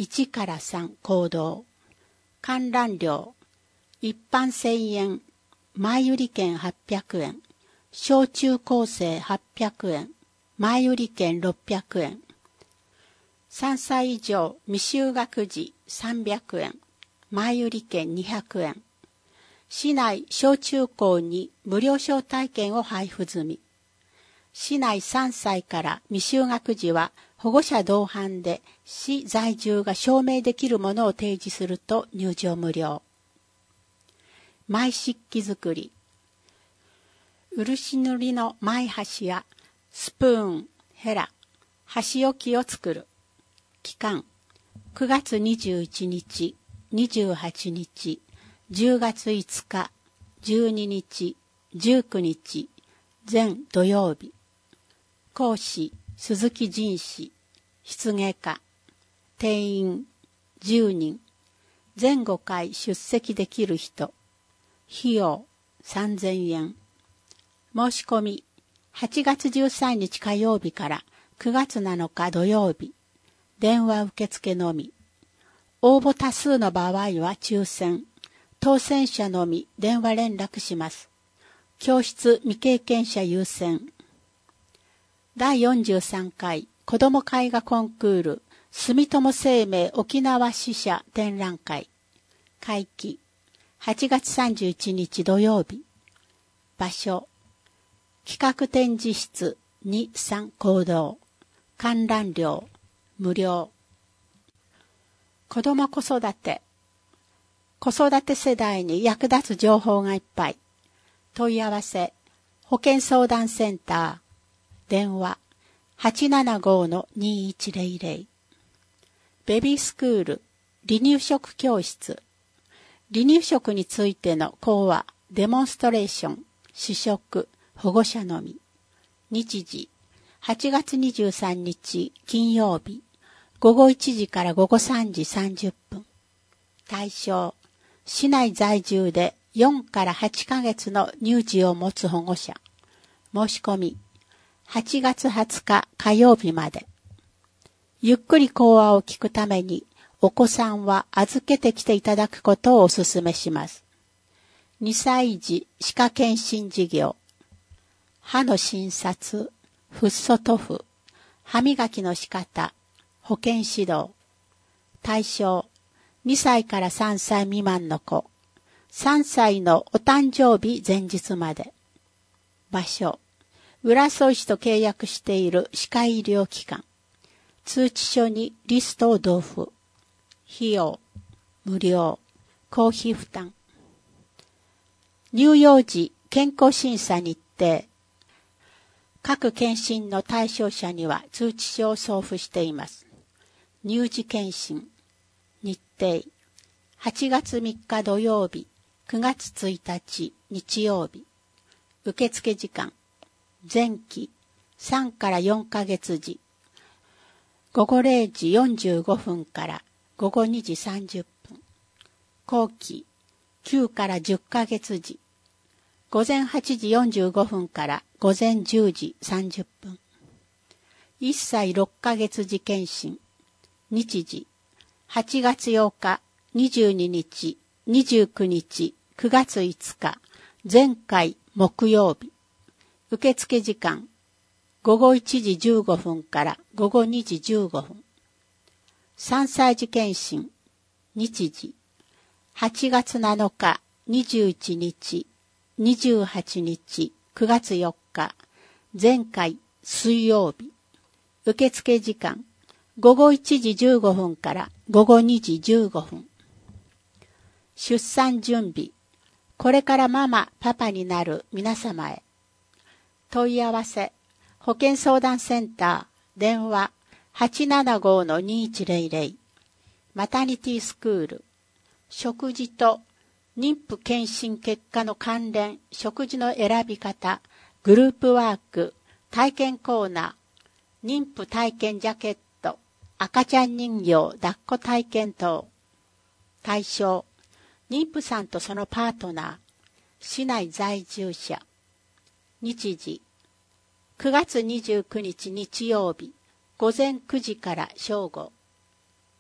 いちからさん行動。観覧料。一般せんえん。前売り券はっぴゃくえん。小中高生はっぴゃくえん。前売り券ろっぴゃくえん。さんさい以上未就学児さんびゃくえん。前売り券にひゃくえん。市内小中高に無料招待券を配布済み。市内さんさいから未就学児は保護者同伴で市在住が証明できるものを提示すると入場無料。前漆器作り。漆塗りの前箸やスプーン、ヘラ、箸置きを作る。期間くがつにじゅういちにち、にじゅうはちにち、じゅうがついつか、じゅうににち、じゅうくにち、全土曜日。講師、鈴木仁氏、漆芸家。定員、じゅうにん。全ごかい出席できる人。費用、さんぜんえん。申し込み、はちがつじゅうさんにち火曜日からくがつなのか土曜日。電話受付のみ。応募多数の場合は抽選。当選者のみ電話連絡します。教室未経験者優先。だいよんじゅうさんかい子ども絵画コンクール住友生命沖縄支社展覧会。会期はちがつさんじゅういちにち土曜日。場所企画展示室にさん講堂。観覧料無料。子ども子育て。子育て世代に役立つ情報がいっぱい。問い合わせ、保健相談センター、電話、はちななごのにいちぜろぜろ。ベビースクール、離乳食教室。離乳食についての講話、デモンストレーション、試食、保護者のみ。日時、はちがつにじゅうさんにち金曜日、ごごいちじからごごさんじさんじゅっぷん。対象、市内在住でよんからはちかげつの乳児を持つ保護者。申し込み、はちがつはつか火曜日まで。ゆっくり講話を聞くために、お子さんは預けてきていただくことをお勧めします。にさい児歯科検診事業。歯の診察、フッ素塗布、歯磨きの仕方、保健指導。対象、にさいからさんさい未満の子。さんさいのお誕生日前日まで。場所、浦添市と契約している歯科医療機関。通知書にリストを同封。費用、無料、公費負担。乳幼児健康審査日程。各検診の対象者には通知書を送付しています。乳児検診。日程。はちがつみっか土曜日、くがつついたち日曜日。受付時間。前期さんからよんかげつ時。ごごれいじよんじゅうごふんからごごにじさんじゅっぷん。後期きゅうからじゅっかげつ時。ごぜんはちじよんじゅうごふんからごぜんじゅうじさんじゅっぷん。いっさいろっかげつ時検診。日時はちがつようか、にじゅうににち、にじゅうくにち、くがついつか、前回木曜日。受付時間、ごごいちじじゅうごふんからごごにじじゅうごふん。さんさい児検診、日時、はちがつなのか、にじゅういちにち、にじゅうはちにち、くがつよっか、前回水曜日。受付時間、ごごいちじじゅうごふんからごごにじじゅうごふん。出産準備。これからママ、パパになる皆様へ。問い合わせ。保健相談センター。電話。はちななごのにいちぜろぜろ。マタニティスクール。食事と妊婦検診結果の関連、食事の選び方、グループワーク、体験コーナー、妊婦体験ジャケット、赤ちゃん人形抱っこ体験等。対象、妊婦さんとそのパートナー、市内在住者。日時、くがつにじゅうくにち日曜日、ごぜんくじから正午。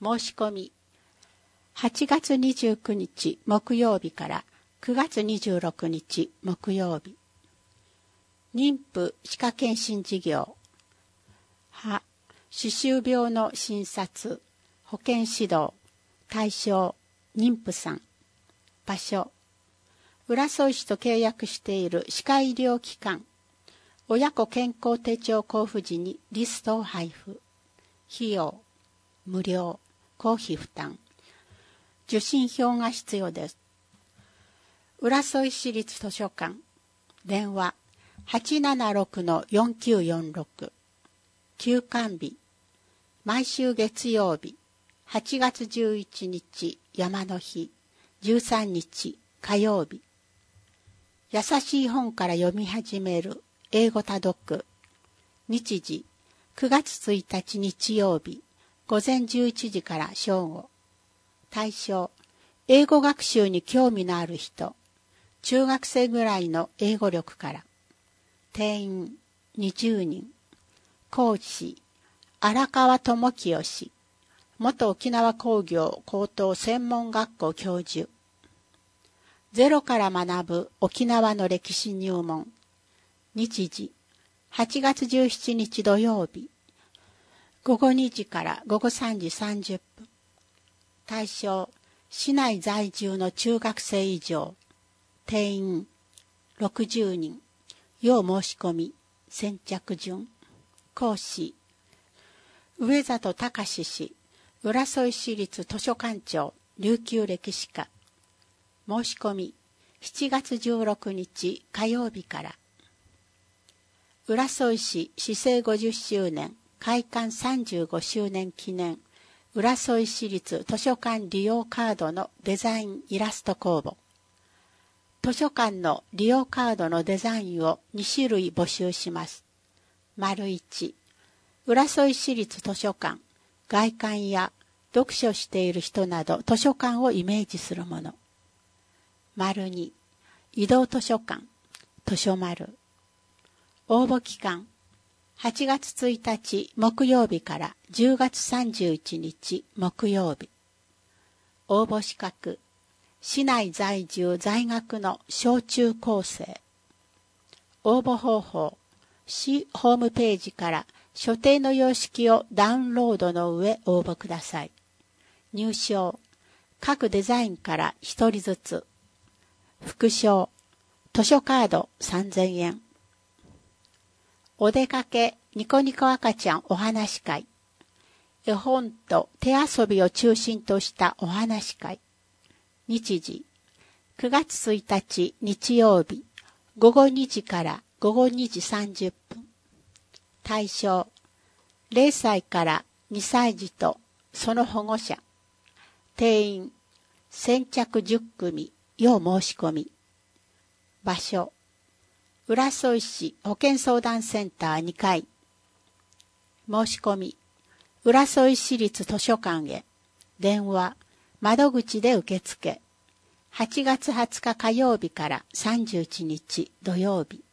申し込みはちがつにじゅうくにち木曜日からくがつにじゅうろくにち木曜日。妊婦歯科検診事業。歯、歯周病の診察、保健指導、対象、妊婦さん。場所、浦添市と契約している歯科医療機関。親子健康手帳交付時にリストを配布。費用、無料、公費負担。受診票が必要です。浦添市立図書館。電話 はちななろくのよんきゅうよんろく。休館日。毎週月曜日。はちがつじゅういちにち山の日。じゅうさんにち火曜日。優しい本から読み始める英語多読。日時くがつついたち日曜日。午前じゅういちじから正午。対象、英語学習に興味のある人。中学生ぐらいの英語力から。定員にじゅうにん。講師、荒川智清氏。元沖縄工業高等専門学校教授。ゼロから学ぶ沖縄の歴史入門。日時、はちがつじゅうしちにち土曜日。午後にじから午後さんじさんじゅっぷん。対象、市内在住の中学生以上。定員ろくじゅうにん。要申し込み、先着順。講師、上里隆氏、浦添市立図書館長、琉球歴史科。申し込み、しちがつじゅうろくにち火曜日から。浦添市市政ごじゅっしゅうねん、開館さんじゅうごしゅうねん記念、浦添市立図書館利用カードのデザインイラスト公募。図書館の利用カードのデザインをにしゅるい募集します。丸いち、浦添市立図書館、外観や読書している人など図書館をイメージするもの。丸に、移動図書館、図書丸。応募期間、はちがつついたち木曜日からじゅうがつさんじゅういちにち木曜日。応募資格、市内在住在学の小中高生。応募方法、市ホームページから所定の様式をダウンロードの上応募ください。入賞、各デザインからひとりずつ。副賞、図書カードさんぜんえん。お出かけニコニコ赤ちゃんお話会。絵本と手遊びを中心としたお話会。日時、くがつついたち日曜日、午後にじから午後にじさんじゅっぷん。対象、れいさいからにさいじとその保護者。定員、先着じゅっくみ、要申し込み。場所、浦添市保健相談センターにかい。申し込み、浦添市立図書館へ。電話、窓口で受付。はちがつはつか火曜日からさんじゅういちにち土曜日。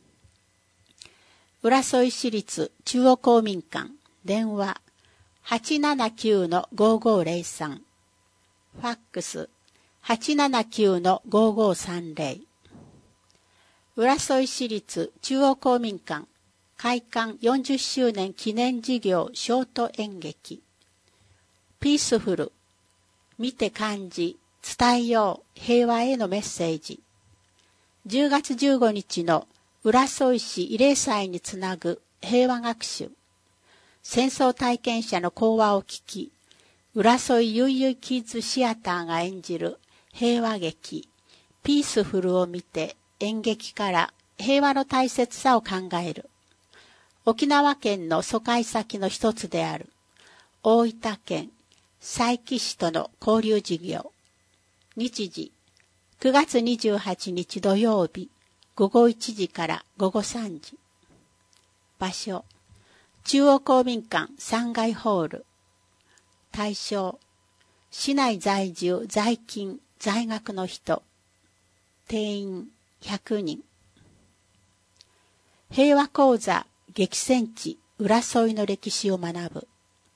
浦添市立中央公民館。電話、はちななきゅうのごごぜろさん。ファックス、はちななきゅうのごごさんぜろ。浦添市立中央公民館開館よんじゅっしゅうねん記念事業ショート演劇。ピースフル、見て感じ、伝えよう平和へのメッセージ。じゅうがつじゅうごにちの浦添市慰霊祭につなぐ平和学習。戦争体験者の講話を聞き、浦添ゆいゆいキッズシアターが演じる平和劇ピースフルを見て演劇から平和の大切さを考える。沖縄県の疎開先の一つである大分県佐伯市との交流事業。日時、くがつにじゅうはちにち土曜日、午後いちじから午後さんじ。場所、中央公民館さんがいホール。対象、市内在住在勤在学の人。定員ひゃくにん。平和講座激戦地浦添の歴史を学ぶ。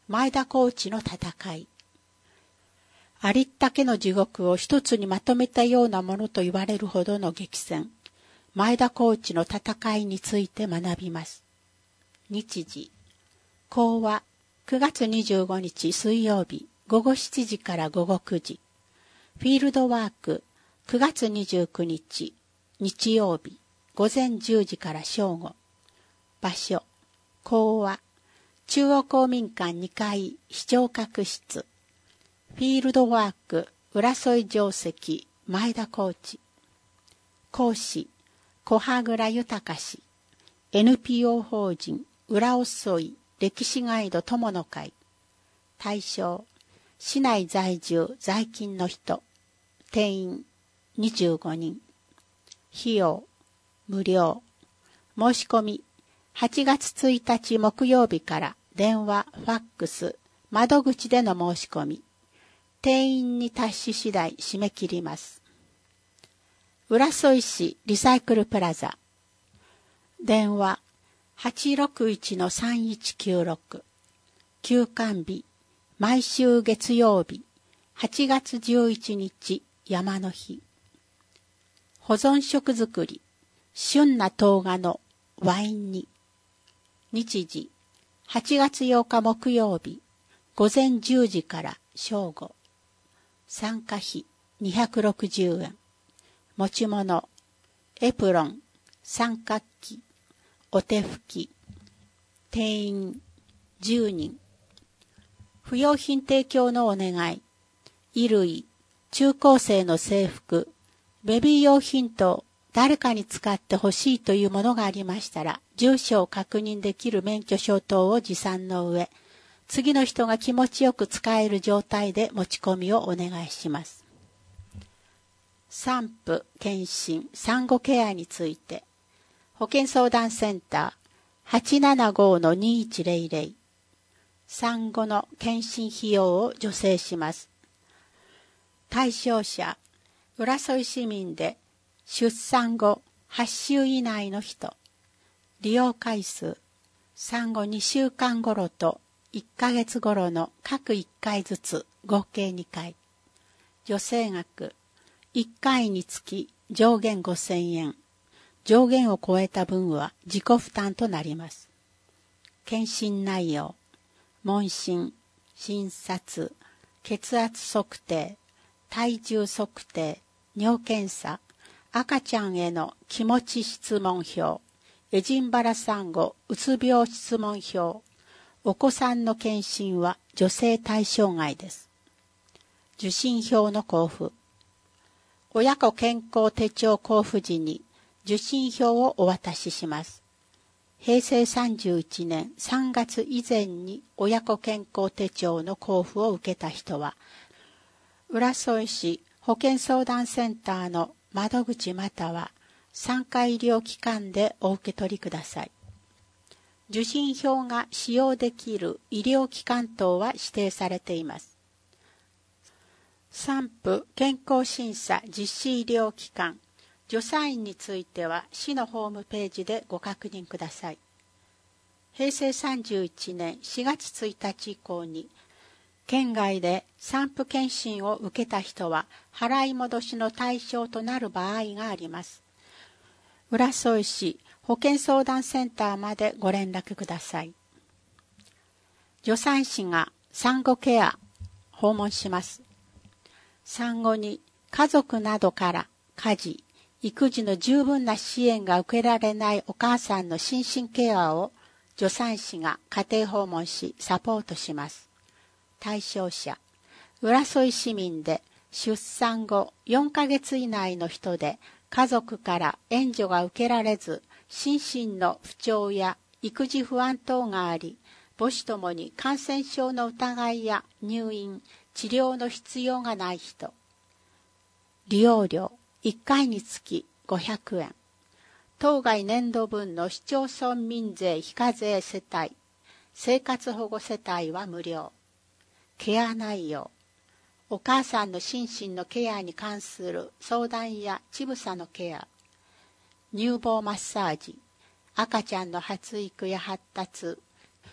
前田コーチの戦い。ありったけの地獄を一つにまとめたようなものと言われるほどの激戦、前田コーチの戦いについて学びます。日時、講話くがつにじゅうごにち水曜日ごごしちじからごごくじ。フィールドワークくがつにじゅうくにち日曜日ごぜんじゅうじから正午。場所、講話中央公民館にかい視聴覚室。フィールドワーク浦添定石前田コーチ。講師小羽倉豊氏。 エヌピーオー 法人浦遅い歴史ガイド友の会。対象市内在住在勤の人。定員にじゅうごにん。費用無料。申し込みはちがつついたち木曜日から電話、ファックス、窓口での申し込み。定員に達し次第締め切ります。浦添市リサイクルプラザ。電話 はちろくいちのさんいちきゅうろく。休館日毎週月曜日はちがつじゅういちにち山の日。保存食作り旬な冬瓜のワイン煮。日時はちがつようか木曜日ごぜんじゅうじから正午。参加費にひゃくろくじゅうえん。持ち物エプロン、三角旗、お手拭き。定員じゅうにん。不用品提供のお願い。衣類、中高生の制服、ベビー用品等誰かに使ってほしいというものがありましたら、住所を確認できる免許証等を持参の上、次の人が気持ちよく使える状態で持ち込みをお願いします。産婦検診産後ケアについて、保健相談センター はちななごのにいちぜろぜろ。産後の検診費用を助成します。対象者、浦添市民で出産後はっしゅう以内の人。利用回数、産後にしゅうかん頃といっかげつ頃の各いっかいずつ合計にかい。助成額、いっかいにつき上限ごせんえん。上限を超えた分は自己負担となります。検診内容、問診、診察、血圧測定、体重測定、尿検査、赤ちゃんへの気持ち質問票、エジンバラサンゴうつ病質問票、お子さんの検診は助成対象外です。受診票の交付。親子健康手帳交付時に受診票をお渡しします。へいせいさんじゅういちねんさんがつ以前に親子健康手帳の交付を受けた人は、浦添市保健相談センターの窓口または産科医療機関でお受け取りください。受診票が使用できる医療機関等は指定されています。産婦健康審査実施医療機関、助産院については市のホームページでご確認ください。へいせいさんじゅういちねんしがつついたち以降に、県外で産婦検診を受けた人は払い戻しの対象となる場合があります。浦添市保健相談センターまでご連絡ください。助産師が産後ケア訪問します。産後に家族などから家事、育児の十分な支援が受けられないお母さんの心身ケアを助産師が家庭訪問しサポートします。対象者、浦添市民で出産後よんかげつ以内の人で家族から援助が受けられず、心身の不調や育児不安等があり、母子ともに感染症の疑いや入院、治療の必要がない人。利用料いっかいにつきごひゃくえん。当該年度分の市町村民税非課税世帯、生活保護世帯は無料。ケア内容。お母さんの心身のケアに関する相談や乳房のケア。乳房マッサージ。赤ちゃんの発育や発達。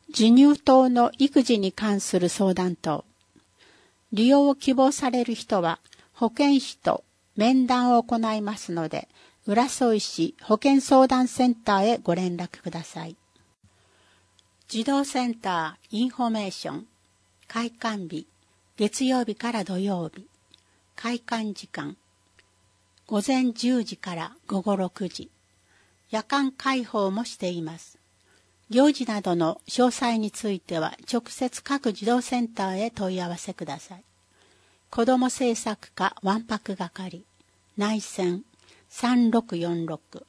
授乳等の育児に関する相談等。利用を希望される人は保健師と面談を行いますので、浦添市保健相談センターへご連絡ください。児童センターインフォメーション。開館日、月曜日から土曜日。開館時間、ごぜんじゅうじからごごろくじ。夜間開放もしています。行事などの詳細については直接各児童センターへ問い合わせください。子ども政策課わんぱく係、内線さんろくよんろく。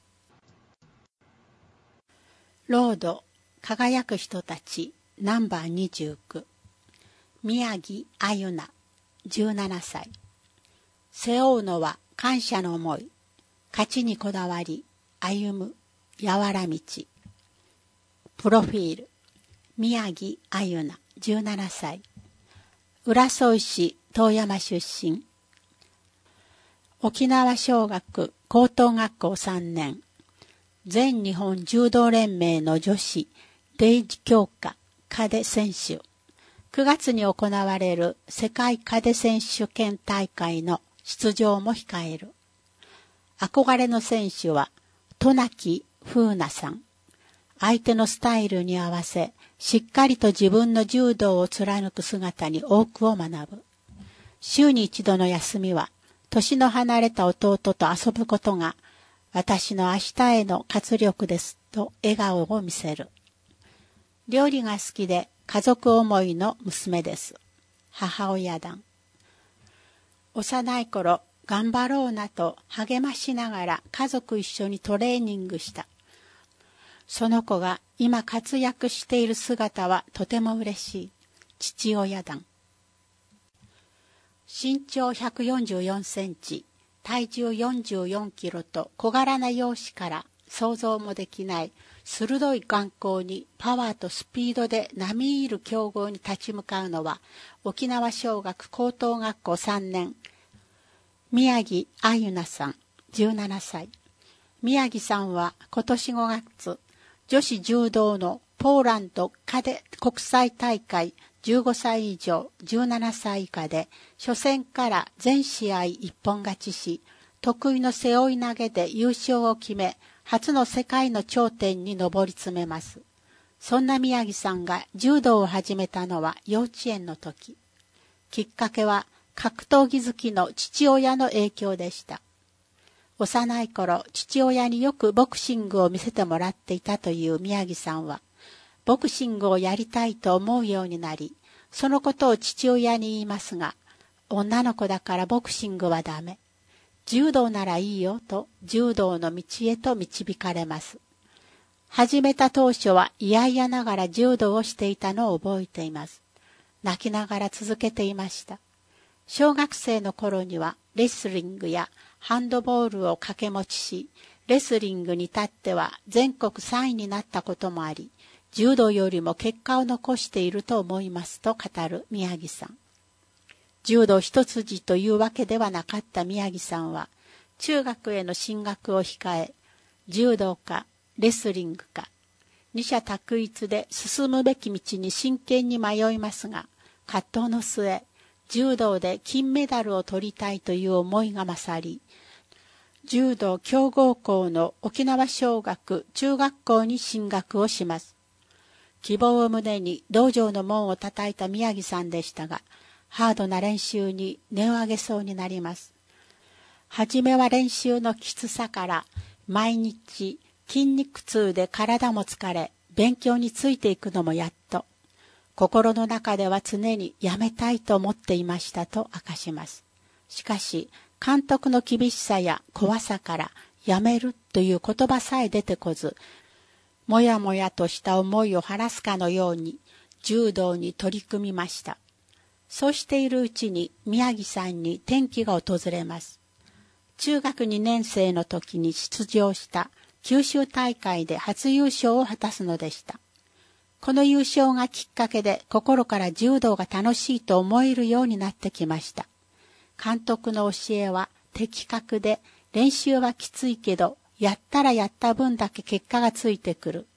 ロード、輝く人たち、ナンバーにじゅうきゅう。宮城あゆな、じゅうななさい。背負うのは感謝の思い。勝ちにこだわり、歩む、やわら道。プロフィール。宮城あゆな、じゅうななさい。浦添市遠山出身。沖縄小学高等学校さんねん。全日本柔道連盟の女子デイジ強化カデ選手。くがつに行われる世界カデ選手権大会の出場も控える。憧れの選手は渡名喜風奈さん。相手のスタイルに合わせ、しっかりと自分の柔道を貫く姿に多くを学ぶ。週に一度の休みは、年の離れた弟と遊ぶことが、私の明日への活力ですと笑顔を見せる。料理が好きで家族思いの娘です。母親団。幼い頃、頑張ろうなと励ましながら家族一緒にトレーニングした。その子が今活躍している姿はとても嬉しい。父親団。身長ひゃくよんじゅうよんセンチ、体重よんじゅうよんキロと小柄な容姿から想像もできない鋭い眼光にパワーとスピードで並みいる強豪に立ち向かうのは沖縄小学高等学校さんねん。宮城あゆなさん、じゅうななさい。宮城さんは今年ごがつ、女子柔道のポーランドカデ国際大会じゅうごさい以上じゅうななさい以下で初戦から全試合一本勝ちし、得意の背負い投げで優勝を決め、初の世界の頂点に上り詰めます。そんな宮城さんが柔道を始めたのは幼稚園の時。きっかけは格闘技好きの父親の影響でした。幼い頃、父親によくボクシングを見せてもらっていたという宮城さんは、ボクシングをやりたいと思うようになり、そのことを父親に言いますが、女の子だからボクシングはダメ。柔道ならいいよと柔道の道へと導かれます。始めた当初は嫌々ながら柔道をしていたのを覚えています。泣きながら続けていました。小学生の頃にはレスリングやハンドボールを掛け持ちし、レスリングに至っては全国さんいになったこともあり、柔道よりも結果を残していると思いますと語る宮城さん。柔道一筋というわけではなかった宮城さんは、中学への進学を控え、柔道かレスリングか、二者択一で進むべき道に真剣に迷いますが、葛藤の末、柔道で金メダルを取りたいという思いが勝り、柔道強豪校の沖縄小学中学校に進学をします。希望を胸に道場の門を叩いた宮城さんでしたが、ハードな練習に音を上げそうになります。はじめは練習のきつさから、毎日筋肉痛で体も疲れ、勉強についていくのもやっと。心の中では常にやめたいと思っていましたと明かします。しかし、監督の厳しさや怖さからやめるという言葉さえ出てこず、もやもやとした思いを晴らすかのように柔道に取り組みました。そうしているうちに宮城さんに転機が訪れます。中学にねん生の時に出場した九州大会で初優勝を果たすのでした。この優勝がきっかけで心から柔道が楽しいと思えるようになってきました。監督の教えは的確で練習はきついけどやったらやった分だけ結果がついてくる。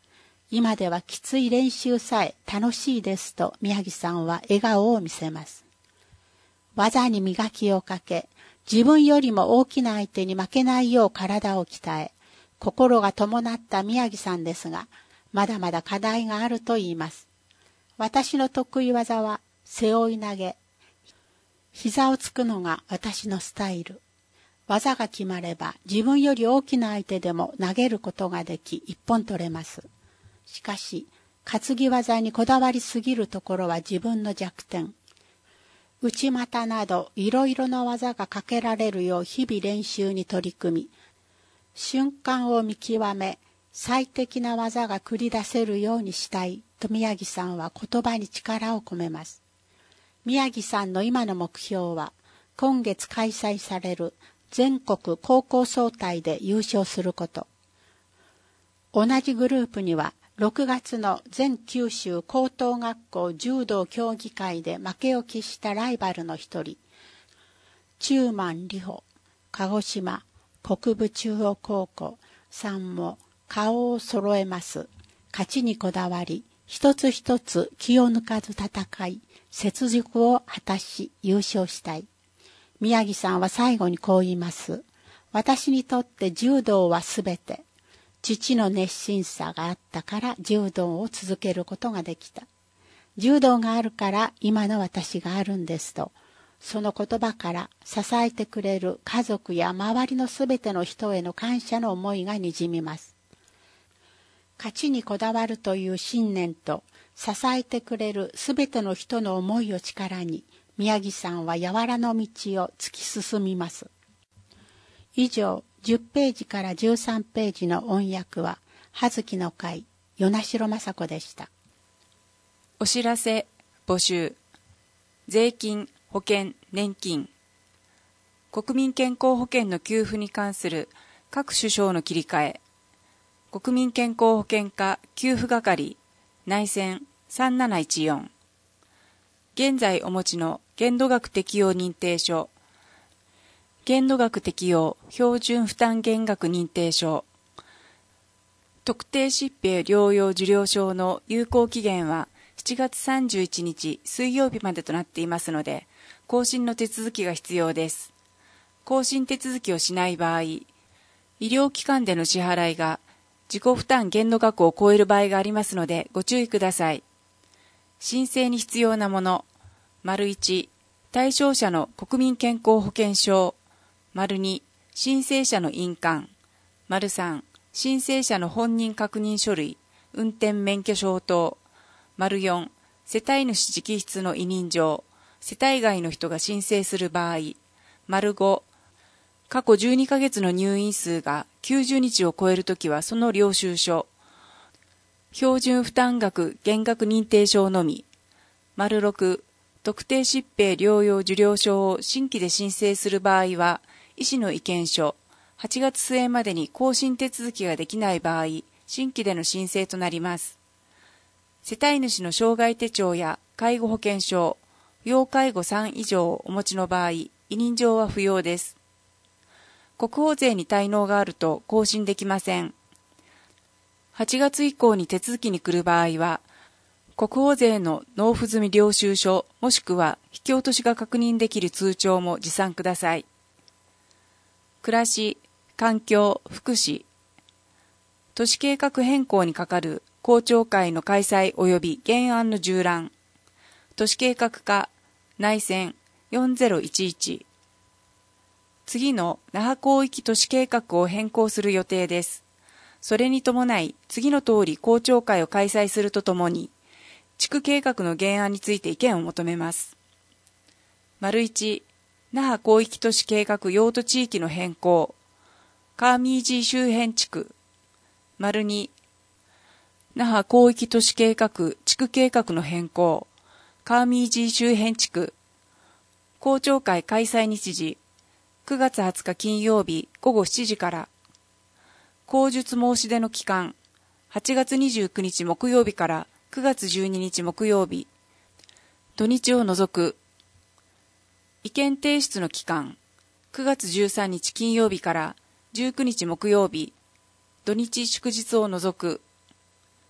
今ではきつい練習さえ楽しいですと宮城さんは笑顔を見せます。技に磨きをかけ、自分よりも大きな相手に負けないよう体を鍛え、心が伴った宮城さんですが、まだまだ課題があると言います。私の得意技は背負い投げ。膝をつくのが私のスタイル。技が決まれば自分より大きな相手でも投げることができ一本取れます。しかし、担ぎ技にこだわりすぎるところは自分の弱点。内股などいろいろな技がかけられるよう日々練習に取り組み、瞬間を見極め、最適な技が繰り出せるようにしたいと宮城さんは言葉に力を込めます。宮城さんの今の目標は、今月開催される全国高校総体で優勝すること。同じグループには、ろくがつの全九州高等学校柔道競技会で負けを喫したライバルの一人、中満里穂、鹿児島国分中央高校さんも顔を揃えます。勝ちにこだわり、一つ一つ気を抜かず戦い、雪辱を果たし優勝したい。宮城さんは最後にこう言います。私にとって柔道はすべて。父の熱心さがあったから柔道を続けることができた。柔道があるから今の私があるんですと、その言葉から支えてくれる家族や周りのすべての人への感謝の思いがにじみます。勝ちにこだわるという信念と支えてくれるすべての人の思いを力に、宮城さんは柔らの道を突き進みます。以上、じゅっページからじゅうさんページの音訳は、葉月の会、与那城雅子でした。 お知らせ、募集。税金、保険、年金。国民健康保険の給付に関する各首相の切り替え。国民健康保険課給付係、内線さんなないちよん。現在お持ちの限度額適用認定書。限度額適用標準負担減額認定書。特定疾病療養受領証の有効期限はしちがつさんじゅういちにち水曜日までとなっていますので、更新の手続きが必要です。更新手続きをしない場合、医療機関での支払いが自己負担限度額を超える場合がありますのでご注意ください。申請に必要なもの、丸いち、対象者の国民健康保険証、丸に、申請者の印鑑、丸さん、申請者の本人確認書類、運転免許証等、丸よん、世帯主直筆の委任状、世帯外の人が申請する場合、丸ご、過去じゅうにかげつの入院数がきゅうじゅうにちを超えるときはその領収書、標準負担額減額認定証のみ、丸ろく、特定疾病療養受領証を新規で申請する場合は、医師の意見書、はちがつ末までに更新手続きができない場合、新規での申請となります。世帯主の障害手帳や介護保険証、要介護さん以上をお持ちの場合、委任状は不要です。国保税に滞納があると更新できません。はちがつ以降に手続きに来る場合は、国保税の納付済み領収書もしくは引き落としが確認できる通帳も持参ください。暮らし、環境、福祉。都市計画変更に係る公聴会の開催及び原案の従覧。都市計画課、内線よんぜろいちいち。次の那覇広域都市計画を変更する予定です。それに伴い、次の通り公聴会を開催するとともに、地区計画の原案について意見を求めます。丸いち、那覇広域都市計画用途地域の変更、カーミージー周辺地区。丸に、那覇広域都市計画地区計画の変更、カーミージー周辺地区。公聴会開催日時、くがつはつか金曜日ごごしちじから。口述申し出の期間、はちがつにじゅうくにち木曜日からくがつじゅうににち木曜日。土日を除く。意見提出の期間、くがつじゅうさんにち金曜日からじゅうくにち木曜日。土日祝日を除く。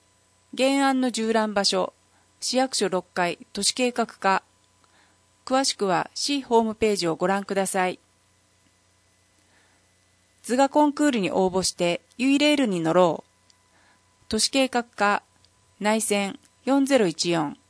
原案の縦覧場所、市役所ろっかい都市計画課。詳しくは市ホームページをご覧ください。図画コンクールに応募してユイレールに乗ろう。都市計画課内線よんぜろいちよん。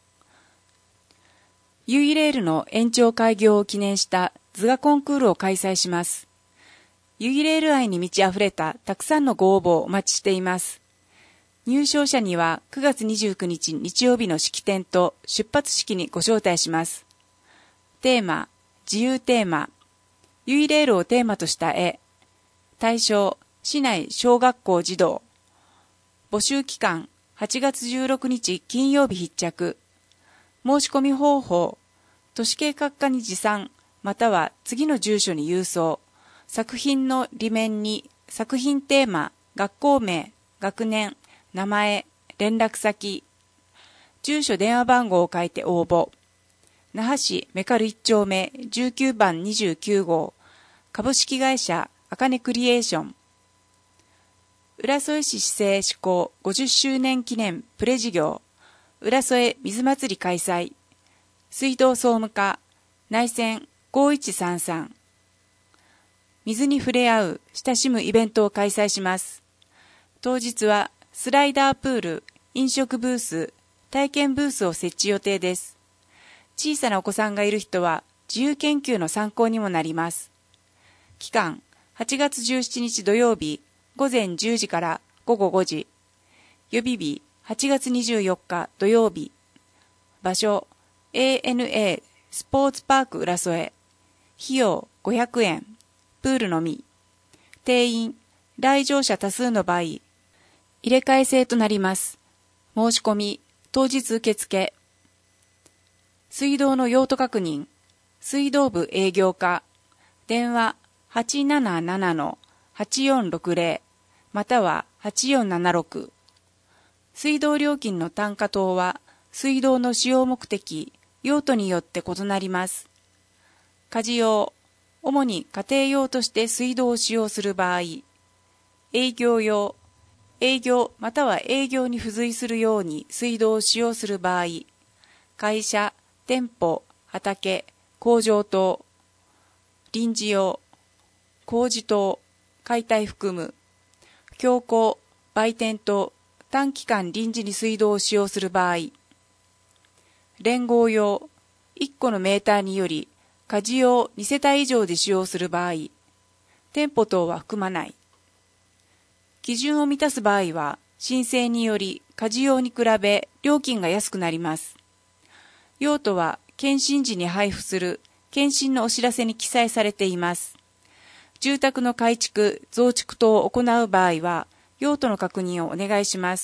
ユイレールの延長開業を記念した図画コンクールを開催します。ユイレール愛に満ち溢れたたくさんのご応募をお待ちしています。入賞者にはくがつにじゅうくにち日曜日の式典と出発式にご招待します。テーマ、自由テーマ、ユイレールをテーマとした絵。対象、市内小学校児童。募集期間、はちがつじゅうろくにち金曜日必着。申し込み方法、都市計画課に持参、または次の住所に郵送。作品の裏面に作品テーマ、学校名、学年、名前、連絡先、住所電話番号を書いて応募。那覇市メカルいっちょうめじゅうきゅうばんにじゅうきゅうごう株式会社あかねクリエーション。浦添市市政施行ごじゅっしゅうねん記念プレ事業浦添水祭り開催。水道総務課内線ごいちさんさん。水に触れ合う親しむイベントを開催します。当日はスライダープール、飲食ブース、体験ブースを設置予定です。小さなお子さんがいる人は自由研究の参考にもなります。期間、はちがつじゅうしちにち土曜日、ごぜんじゅうじからごごごじ。予備日、はちがつにじゅうよっか土曜日。場所、エーエヌエー スポーツパーク浦添。費用ごひゃくえん。プールのみ。定員、来場者多数の場合、入れ替え制となります。申し込み、当日受付。水道の用途確認、水道部営業課、電話 はちななななのはちよんろくぜろ またははちよんななろく。水道料金の単価等は水道の使用目的、用途によって異なります。家事用、主に家庭用として水道を使用する場合、営業用、営業または営業に付随するように水道を使用する場合、会社、店舗、畑、工場等、臨時用、工事等、解体含む、強行、売店等、短期間臨時に水道を使用する場合、連合用、いっこのメーターにより、家事用にせたい以上で使用する場合、店舗等は含まない。基準を満たす場合は、申請により家事用に比べ料金が安くなります。用途は検診時に配布する検診のお知らせに記載されています。住宅の改築、増築等を行う場合は、用途の確認をお願いします。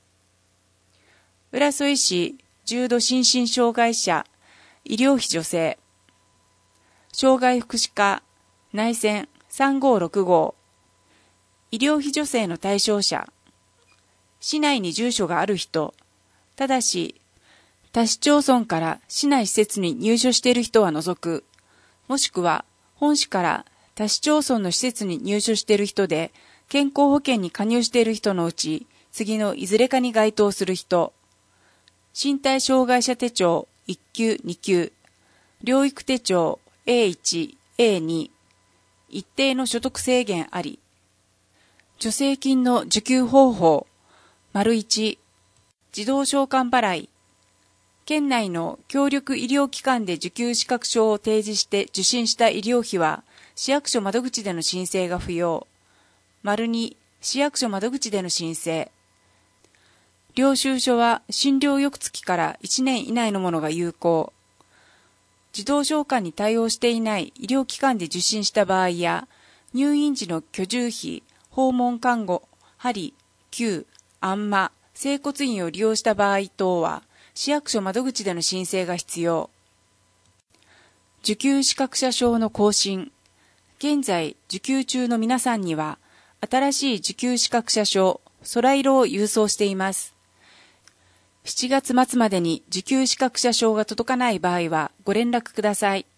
浦添市重度心身障害者医療費助成障害福祉課内線さんごーろくご医療費助成の対象者、市内に住所がある人、ただし他市町村から市内施設に入所している人は除く、もしくは本市から他市町村の施設に入所している人で健康保険に加入している人のうち次のいずれかに該当する人、身体障害者手帳いっきゅうにきゅう、療育手帳 エーいち、エーに、一定の所得制限あり、助成金の受給方法、丸いち、自動償還払い、県内の協力医療機関で受給資格証を提示して受診した医療費は市役所窓口での申請が不要。丸に、市役所窓口での申請。領収書は診療翌月からいちねん以内のものが有効。自動償還に対応していない医療機関で受診した場合や、入院時の居住費、訪問看護、針、灸、あんま、整骨院を利用した場合等は、市役所窓口での申請が必要。受給資格者証の更新。現在受給中の皆さんには、新しい受給資格者証、空色を郵送しています。しちがつまつまでに受給資格者証が届かない場合はご連絡ください。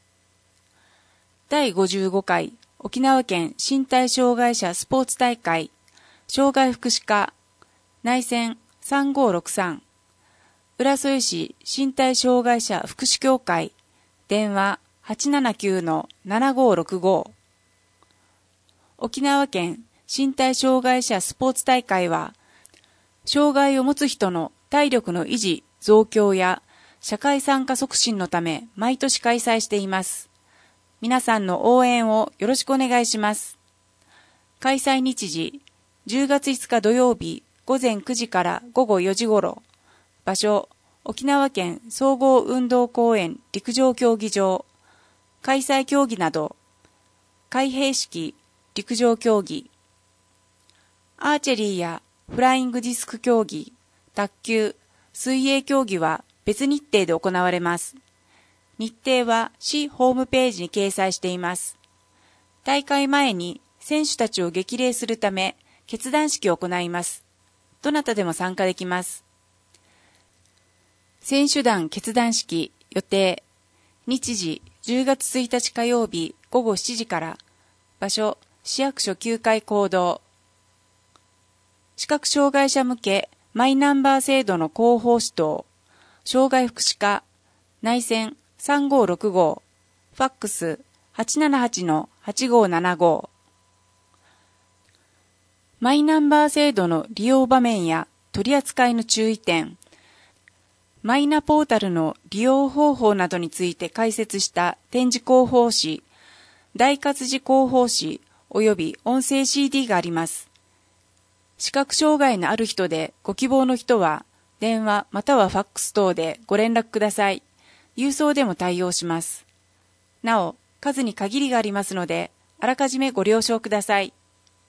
だいごじゅうごかい沖縄県身体障害者スポーツ大会障害福祉課内線さんごーろくさん、浦添市身体障害者福祉協会、電話 はちななきゅうのななごーろくご。沖縄県身体障害者スポーツ大会は、障害を持つ人の体力の維持・増強や社会参加促進のため毎年開催しています。皆さんの応援をよろしくお願いします。開催日時、じゅうがついつか土曜日午前くじから午後よじ頃。場所、沖縄県総合運動公園陸上競技場。開催競技など、開閉式陸上競技、アーチェリーやフライングディスク競技、卓球、水泳競技は別日程で行われます。日程は市ホームページに掲載しています。大会前に選手たちを激励するため結団式を行います。どなたでも参加できます。選手団結団式予定。日時じゅうがつついたち火曜日午後しちじから。場所市役所きゅうかい講堂。視覚障害者向けマイナンバー制度の広報指導。障害福祉課内線さんごーろくご。ファックス はちななはちのはちごーななご。マイナンバー制度の利用場面や取り扱いの注意点、マイナポータルの利用方法などについて解説した展示広報誌、大活字広報誌及び音声 シーディー があります。視覚障害のある人でご希望の人は、電話またはファックス等でご連絡ください。郵送でも対応します。なお、数に限りがありますので、あらかじめご了承ください。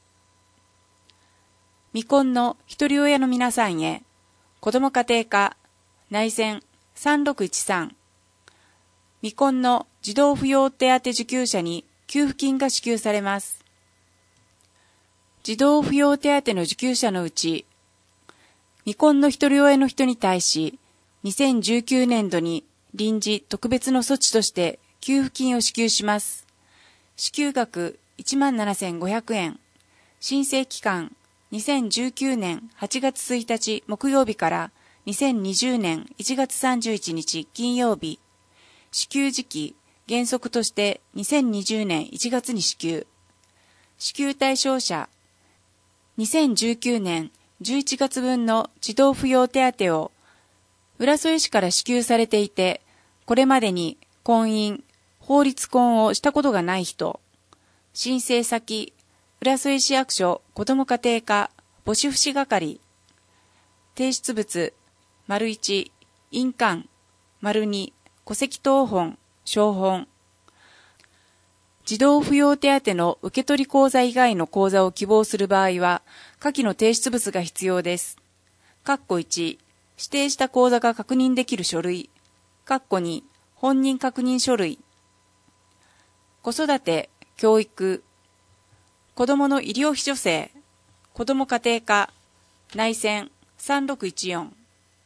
未婚の一人親の皆さんへ、子ども家庭課、内線さんろくいちさん。未婚の児童扶養手当受給者に給付金が支給されます。児童扶養手当の受給者のうち、未婚の一人親の人に対し、にせんじゅうきゅうねんどに臨時特別の措置として給付金を支給します。支給額いちまんななせんごひゃくえん。申請期間にせんじゅうきゅうねんはちがつついたち木曜日からにせんにじゅうねんいちがつさんじゅういちにち金曜日。支給時期原則としてにせんにじゅうねんいちがつに支給。支給対象者にせんじゅうきゅうねんじゅういちがつぶんの児童扶養手当を浦添市から支給されていて、これまでに婚姻、法律婚をしたことがない人、申請先、浦添市役所子ども家庭課母子福祉係、提出物、丸いち、印鑑、丸に、戸籍謄本、証本。児童扶養手当の受取口座以外の口座を希望する場合は、下記の提出物が必要です。括弧いち、指定した口座が確認できる書類。括弧に、本人確認書類。子育て、教育。子どもの医療費助成。子ども家庭課。内線さんろくいちよん。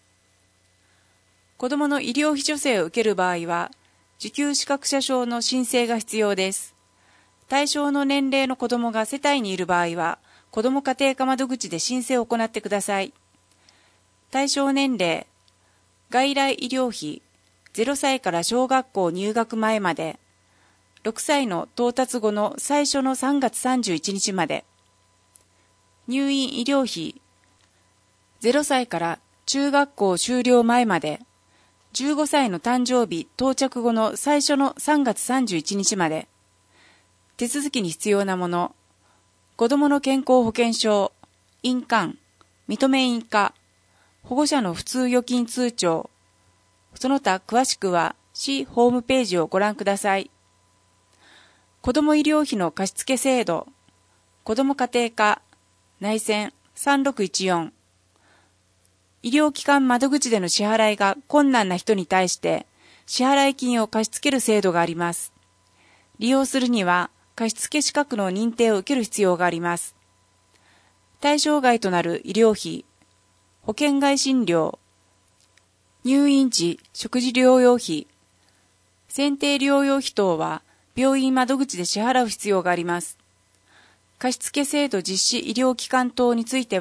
子どもの医療費助成を受ける場合は、受給資格者証の申請が必要です。対象の年齢の子どもが世帯にいる場合は、子ども家庭課窓口で申請を行ってください。対象年齢、外来医療費、ゼロさいから小学校入学前まで、ろくさいの到達後の最初のさんがつさんじゅういちにちまで、入院医療費、ゼロさいから中学校修了前まで、じゅうごさいの誕生日到着後の最初のさんがつさんじゅういちにちまで、手続きに必要なもの、子どもの健康保険証、印鑑、認め印課、保護者の普通預金通帳、その他詳しくは市ホームページをご覧ください。子ども医療費の貸付制度、子ども家庭課、内線さんろくいちよん。医療機関窓口での支払いが困難な人に対して支払い金を貸し付ける制度があります。利用するには貸付資格の認定を受ける必要があります。対象外となる医療費、保険外診療、入院時食事療養費、選定療養費等は病院窓口で支払う必要があります。貸付制度実施医療機関等については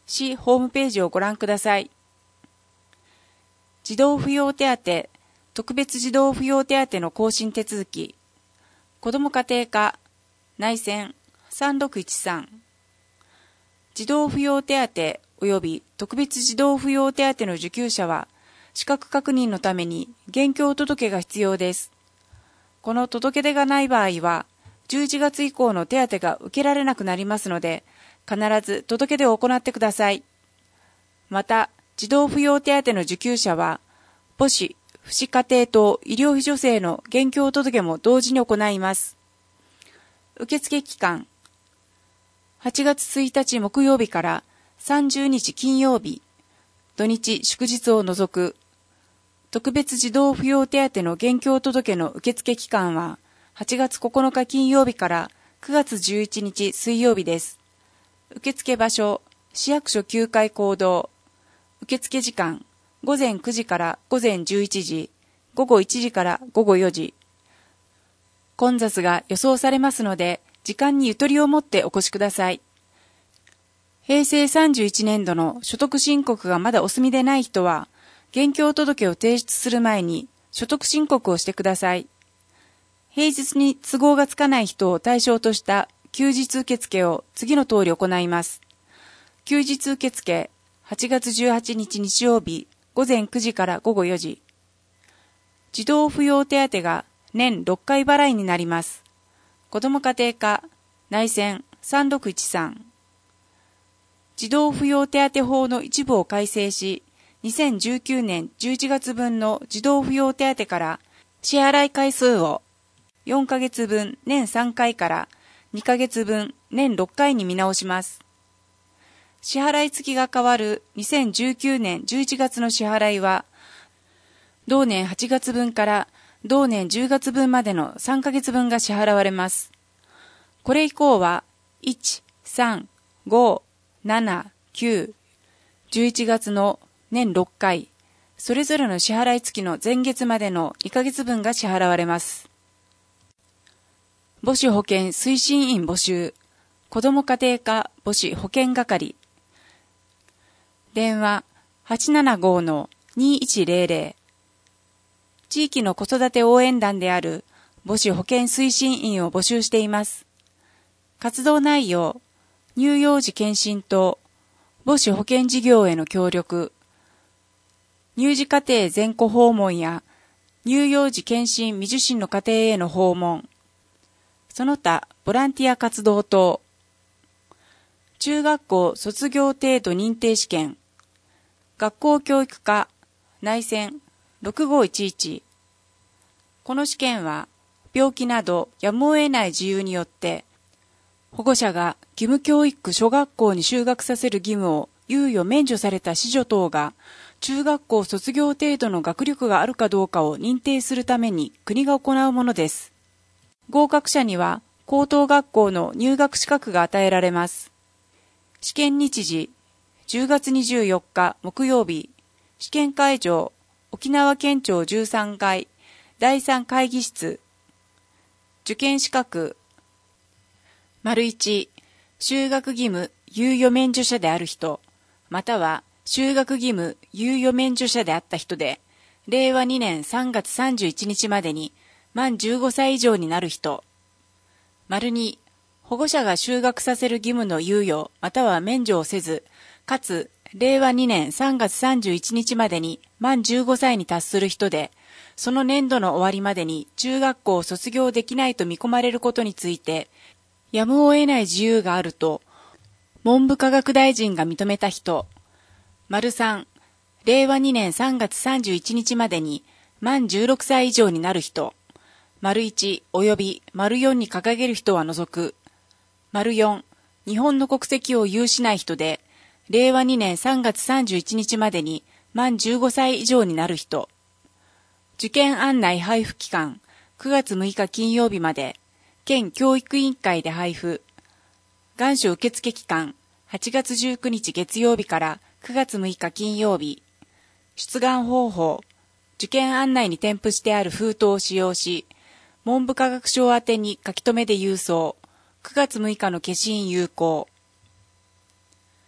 市ホームページをご覧ください。児童扶養手当、特別児童扶養手当の更新手続き、子ども家庭課、内線さんろくいちさん、児童扶養手当及び特別児童扶養手当の受給者は、資格確認のために現況届が必要です。この届け出がない場合は、じゅういちがつ以降の手当が受けられなくなりますので、必ず届け出を行ってください。また、児童扶養手当の受給者は、母子、父子家庭等医療費助成の現況届も同時に行います。受付期間、はちがつついたち木曜日からさんじゅうにち金曜日、土日祝日を除く、特別児童扶養手当の現況届の受付期間は、はちがつここのか金曜日からくがつじゅういちにち水曜日です。受付場所、市役所きゅうかい講堂。受付時間、ごぜんくじからごぜんじゅういちじ、ごごいちじからごごよじ。混雑が予想されますので、時間にゆとりを持ってお越しください。へいせいさんじゅういちねんどの所得申告がまだお済みでない人は、現況届を提出する前に所得申告をしてください。平日に都合がつかない人を対象とした休日受付を次の通り行います。休日受付、はちがつじゅうはちにち日曜日、ごぜんくじからごごよじ。児童扶養手当が年ろっかい払いになります。子ども家庭課、内線さんろくいちさん。児童扶養手当法の一部を改正し、にせんじゅうきゅうねんじゅういちがつぶんの児童扶養手当から支払い回数をよんかげつぶん年さんかいからにかげつぶん年ろっかいに見直します。支払い月が変わるにせんじゅうきゅうねんじゅういちがつの支払いは、同年はちがつぶんから同年じゅうがつぶんまでのさんかげつぶんが支払われます。これ以降は、いち、さん、ご、なな、きゅう、じゅういちがつの年ろっかい、それぞれの支払い月の前月までのにかげつぶんが支払われます。母子保健推進員募集、子ども家庭課母子保健係。電話 はちななご のにいちぜろぜろ。地域の子育て応援団である母子保健推進員を募集しています。活動内容、乳幼児健診と母子保健事業への協力、乳児家庭全戸訪問や乳幼児健診未受診の家庭への訪問、その他ボランティア活動等、中学校卒業程度認定試験、学校教育課、内線ろくごいちいち。この試験は病気などやむを得ない事由によって保護者が義務教育諸学校に就学させる義務を猶予免除された子女等が中学校卒業程度の学力があるかどうかを認定するために国が行うものです。合格者には高等学校の入学資格が与えられます。試験日時、じゅうがつにじゅうよっか木曜日、試験会場、沖縄県庁じゅうさんがい、だいさん会議室。受験資格、丸いち、就学義務猶予免除者である人、または就学義務猶予免除者であった人で、れいわにねんさんがつさんじゅういちにちまでに満じゅうごさい以上になる人。丸に、保護者が就学させる義務の猶予または免除をせず、かつれいわにねんさんがつさんじゅういちにちまでに満じゅうごさいに達する人で、その年度の終わりまでに中学校を卒業できないと見込まれることについて、やむを得ない自由があると、文部科学大臣が認めた人。丸さん、れいわにねんさんがつさんじゅういちにちまでに満じゅうろくさい以上になる人。丸いち及び丸よんに掲げる人は除く。丸よん、日本の国籍を有しない人で、れいわにねんさんがつさんじゅういちにちまでに満じゅうごさい以上になる人。受験案内配布期間、くがつむいか金曜日まで、県教育委員会で配布。願書受付期間、はちがつじゅうくにち月曜日からくがつむいか金曜日。出願方法、受験案内に添付してある封筒を使用し、文部科学省宛てに書き留めで郵送。くがつむいかの消印有効。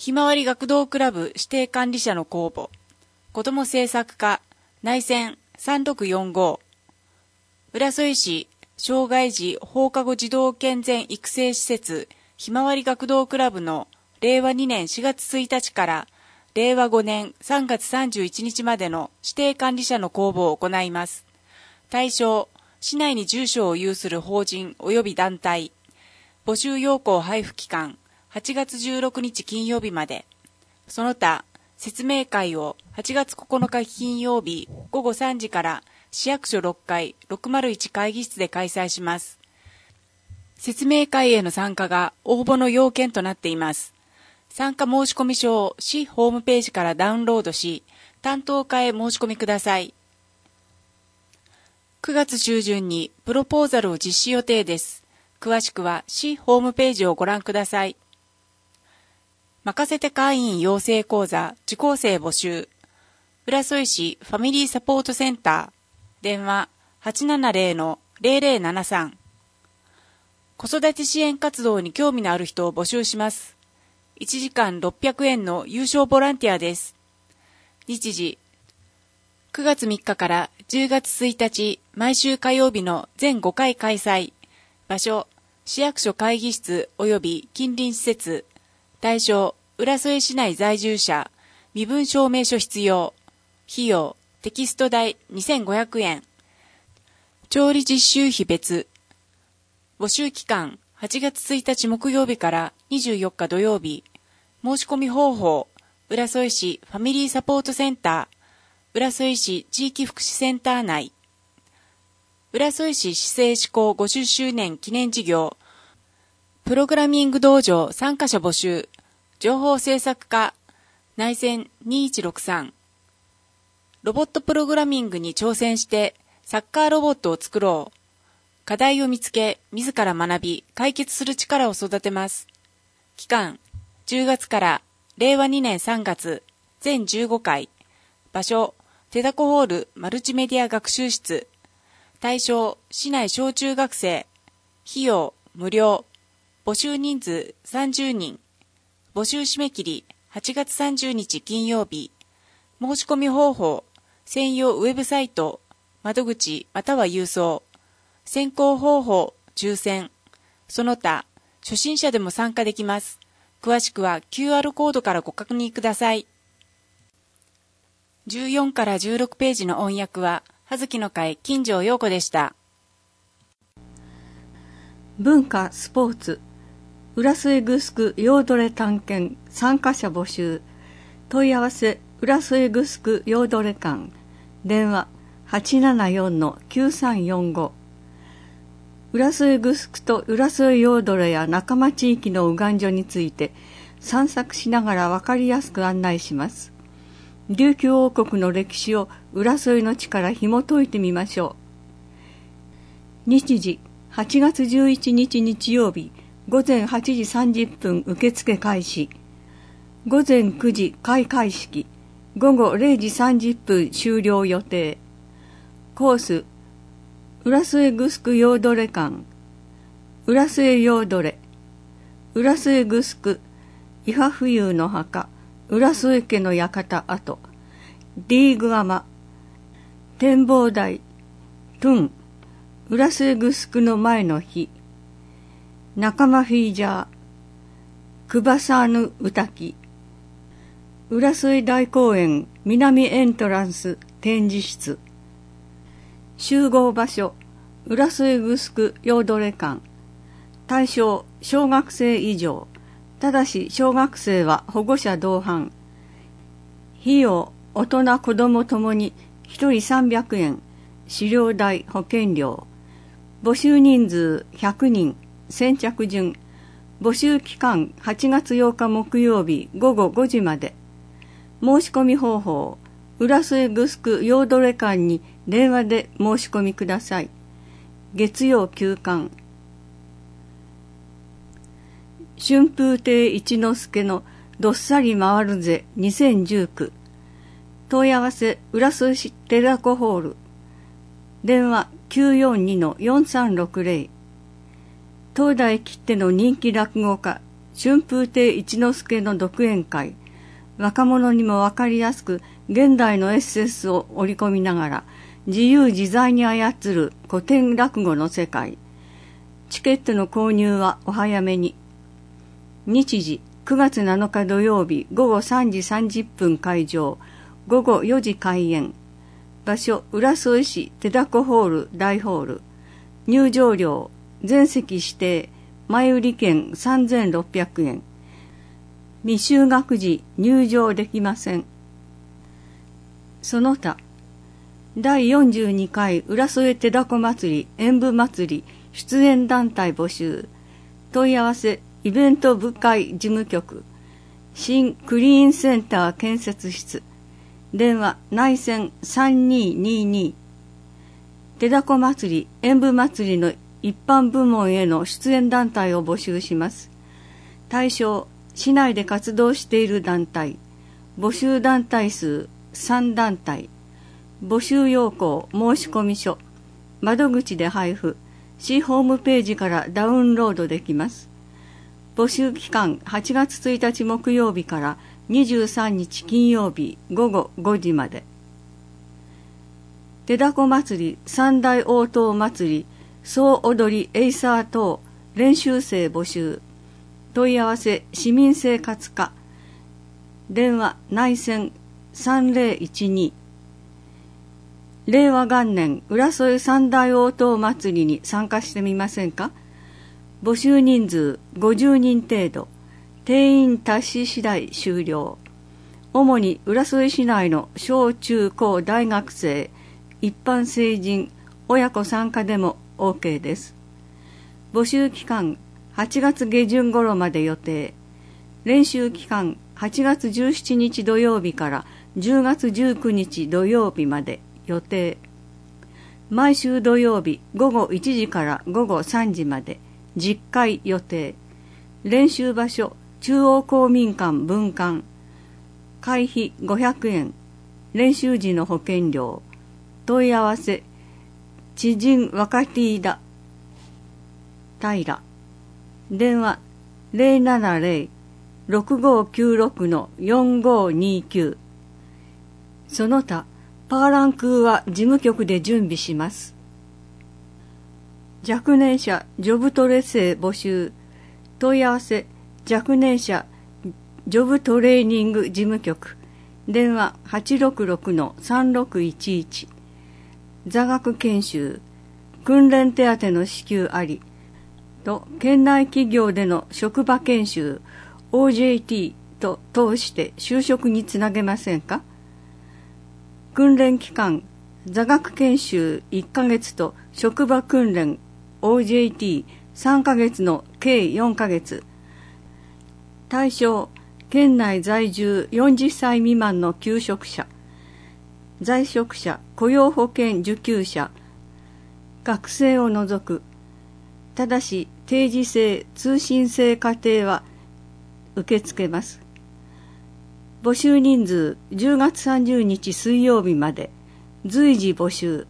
ひまわり学童クラブ指定管理者の公募、子ども政策課内線さんろくよんご、浦添市障害児放課後児童健全育成施設ひまわり学童クラブのれいわにねんしがつついたちかられいわごねんさんがつさんじゅういちにちまでの指定管理者の公募を行います。対象、市内に住所を有する法人及び団体。募集要項配布期間、はちがつじゅうろくにち金曜日まで。その他、説明会をはちがつここのか金曜日ごごさんじから市役所ろっかいろくまるいち会議室で開催します。説明会への参加が応募の要件となっています。参加申込書を市ホームページからダウンロードし、担当課へ申し込みください。くがつちゅうじゅんにプロポーザルを実施予定です。詳しくは市ホームページをご覧ください。任せて会員養成講座受講生募集。浦添市ファミリーサポートセンター。電話 はちななぜろ の ぜろぜろななさん。子育て支援活動に興味のある人を募集します。いちじかんろっぴゃくえんの有償ボランティアです。日時、くがつみっかからじゅうがつついたち、毎週火曜日の全ごかい開催。場所、市役所会議室及び近隣施設。対象、浦添市内在住者。身分証明書必要。費用、テキスト代にせんごひゃくえん。調理実習費別。募集期間、はちがつついたち木曜日からにじゅうよっか土曜日。申し込み方法、浦添市ファミリーサポートセンター。浦添市地域福祉センター内。浦添市市政施行ごじゅっしゅうねん記念事業。プログラミング道場参加者募集。情報制作課。内線にいちろくさん。ロボットプログラミングに挑戦してサッカーロボットを作ろう。課題を見つけ、自ら学び、解決する力を育てます。期間、じゅうがつかられいわにねんさんがつ、全じゅうごかい。場所、手だこホールマルチメディア学習室。対象、市内小中学生。費用、無料。募集人数さんじゅうにん。募集締め切りはちがつさんじゅうにち金曜日。申し込み方法、専用ウェブサイト、窓口または郵送。選考方法、抽選。その他、初心者でも参加できます。詳しくは キューアール コードからご確認ください。じゅうよんからじゅうろくページの音訳は、葉月の会金城陽子でした。 文化スポーツ浦添グスクヨードレ探検参加者募集。問い合わせ浦添グスクヨードレ館。電話 はちななよんのきゅうさんよんご。浦添グスクと浦添ヨードレや仲間地域の右岸所について散策しながら分かりやすく案内します。琉球王国の歴史を浦添の地から紐解いてみましょう。日時はちがつじゅういちにち日曜日ごぜんはちじさんじゅっぷん受付開始。ごぜんくじ開会式。ごごれいじさんじゅっぷん終了予定。コース浦添グスクヨードレ館。浦添ヨードレ。浦添グスク伊波浮遊の墓。浦添家の館跡。リーグアマ。展望台。トゥン。浦添グスクの前の日。仲間フィージャー。クバサーヌウタキ。浦添大公園南エントランス展示室。集合場所浦添グスクヨードレ館。対象小学生以上。ただし小学生は保護者同伴。費用大人子どもともにひとりさんびゃくえん。飼料代保険料。募集人数ひゃくにん。先着順。募集期間はちがつようか木曜日ごごごじまで。申し込み方法浦添グスクヨードレ館に電話で申し込みください。月曜休館。春風亭一之輔のどっさり回るぜにせんじゅうきゅう。問い合わせ浦添市テラコホール。電話 きゅうよんにのよんさんろくぜろ。東大きっての人気落語家春風亭一之輔の独演会、若者にもわかりやすく現代のエッセンスを織り込みながら自由自在に操る古典落語の世界。チケットの購入はお早めに。日時くがつなのか土曜日ごごさんじさんじゅっぷん会場、ごごよじ開演。場所浦添市手だこホール大ホール。入場料全席指定、前売り券さんぜんろっぴゃくえん。未就学時入場できません。その他、だいよんじゅうにかい浦添手だこ祭り演舞祭り出演団体募集。問い合わせイベント部会事務局、新クリーンセンター建設室。電話内線さんにーにーにー。手だこ祭り演舞祭りの一般部門への出演団体を募集します。対象、市内で活動している団体。募集団体数さんだんたい。募集要項申込書。窓口で配布。市ホームページからダウンロードできます。募集期間はちがつついたち木曜日からにじゅうさんにち金曜日ごごごじまで。手だこ祭り三大応答祭り総踊りエイサー等練習生募集。問い合わせ市民生活課。電話内線さんぜろいちに。令和元年浦添三大応答祭りに参加してみませんか。募集人数ごじゅうにん程度。定員達し次第終了。主に浦添市内の小中高大学生、一般成人、親子参加でも OK です。募集期間はちがつげじゅん頃まで予定。練習期間はちがつじゅうしちにち土曜日からじゅうがつじゅうくにち土曜日まで予定。毎週土曜日ごごいちじからごごさんじまでじっかい予定。練習場所中央公民館分館。会費ごひゃくえん。練習時の保険料。問い合わせ知人若ティーダ平。電話 ゼロななゼロ ろくごきゅうろく よんごにきゅう。その他パーランクーは事務局で準備します。若年者ジョブトレ生募集。問い合わせ若年者ジョブトレーニング事務局。電話 はちろくろく さんろくいちいち。座学研修訓練手当の支給ありと県内企業での職場研修 オージェーティー と通して就職につなげませんか。訓練期間座学研修いっかげつと職場訓練 オージェーティーさんかげつの計よんかげつ。対象県内在住よんじゅっさい未満の求職者、在職者、雇用保険受給者、学生を除く。ただし定時制通信制課程は受け付けます。募集人数じゅうがつさんじゅうにち水曜日まで。随時募集。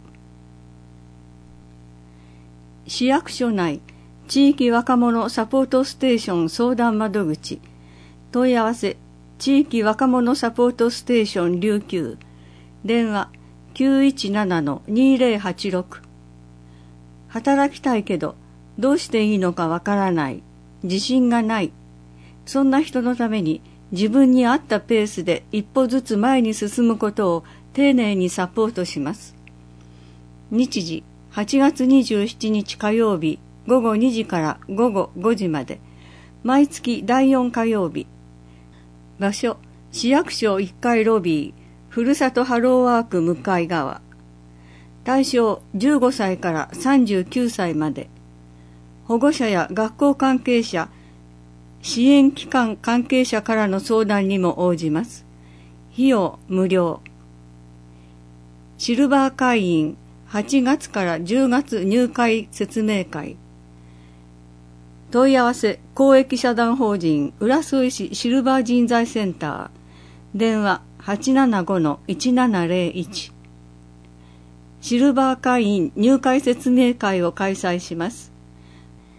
市役所内地域若者サポートステーション相談窓口。問い合わせ地域若者サポートステーション琉球。電話 きゅういちなな にぜろはちろく。働きたいけどどうしていいのかわからない、自信がない、そんな人のために自分に合ったペースで一歩ずつ前に進むことを丁寧にサポートします。日時はちがつにじゅうしちにち火曜日ごごにじからごごごじまで。毎月だいよん火曜日。場所市役所いっかいロビー、ふるさとハローワーク向かい側。対象じゅうごさいからさんじゅうきゅうさいまで。保護者や学校関係者、支援機関関係者からの相談にも応じます。費用無料。シルバー会員はちがつからじゅうがつ入会説明会。問い合わせ公益社団法人浦添市シルバー人材センター。電話 はちななご いちななゼロいち。シルバー会員入会説明会を開催します。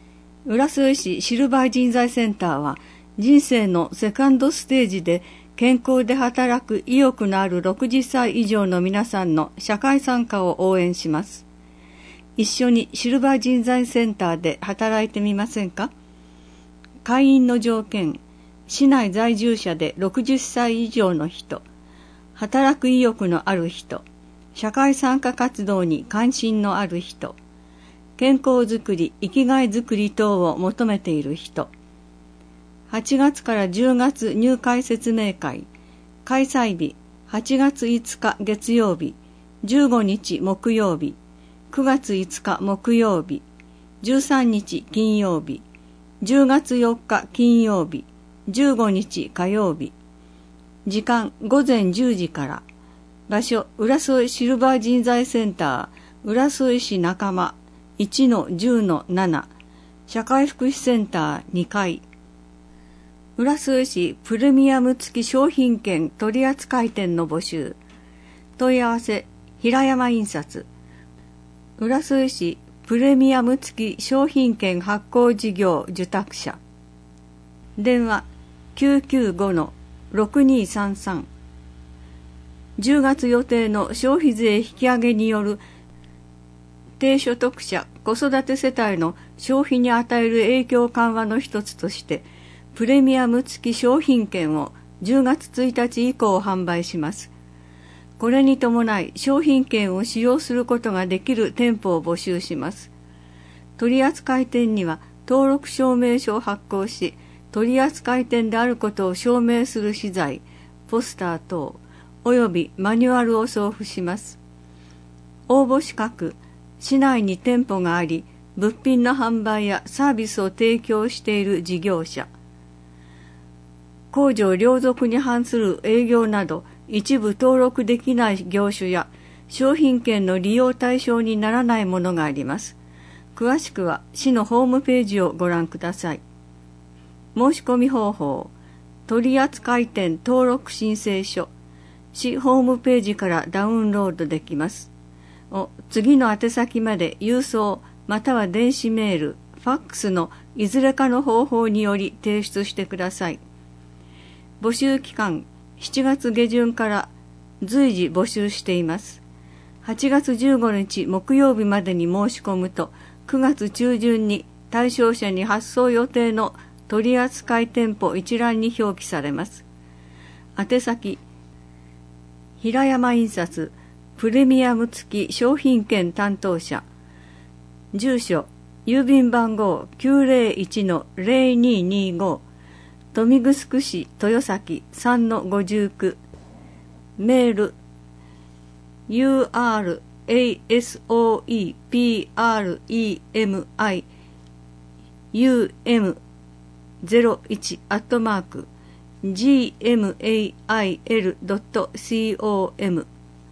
浦添市シルバー人材センターは、人生のセカンドステージで健康で働く意欲のあるろくじゅっさい以上の皆さんの社会参加を応援します。一緒にシルバー人材センターで働いてみませんか？会員の条件、市内在住者でろくじゅっさい以上の人、働く意欲のある人、社会参加活動に関心のある人、健康づくり、生きがいづくり等を求めている人。はちがつからじゅうがつ入会説明会、開催日はちがついつか月曜日、じゅうごにち木曜日、くがついつか木曜日、じゅうさんにち金曜日、じゅうがつよっか金曜日、じゅうごにち火曜日。時間ごぜんじゅうじから。場所浦添シルバー人材センター浦添市仲間 いちのじゅうのなな 社会福祉センターにかい。浦添市プレミアム付き商品券取扱店の募集。問い合わせ平山印刷。浦添市プレミアム付き商品券発行事業受託者。電話 きゅうきゅうごのろくにさんさん。じゅうがつ予定の消費税引き上げによる低所得者子育て世帯の消費に与える影響緩和の一つとしてプレミアム付き商品券をじゅうがつついたち以降販売します。これに伴い商品券を使用することができる店舗を募集します。取扱店には登録証明書を発行し、取扱店であることを証明する資材、ポスター等、およびマニュアルを送付します。応募資格、市内に店舗があり、物品の販売やサービスを提供している事業者、公序良俗に反する営業など一部登録できない業種や商品券の利用対象にならないものがあります。詳しくは市のホームページをご覧ください。申し込み方法、取扱店登録申請書、市ホームページからダウンロードできます。お次の宛先まで郵送または電子メール、ファックスのいずれかの方法により提出してください。募集期間、しちがつげじゅんから随時募集しています。はちがつじゅうごにち木曜日までに申し込むと、くがつちゅうじゅんに対象者に発送予定の取扱店舗一覧に表記されます。宛先、平山印刷プレミアム付き商品券担当者。住所、郵便番号 きゅうぜろいちのぜろににご、豊見城市豊崎 さんのごじゅうきゅう。メール、ユーアールエーエスオーイーピーアールイーエムアイユーエムゼロいち アットマーク ジーエムエーアイエルドットコム。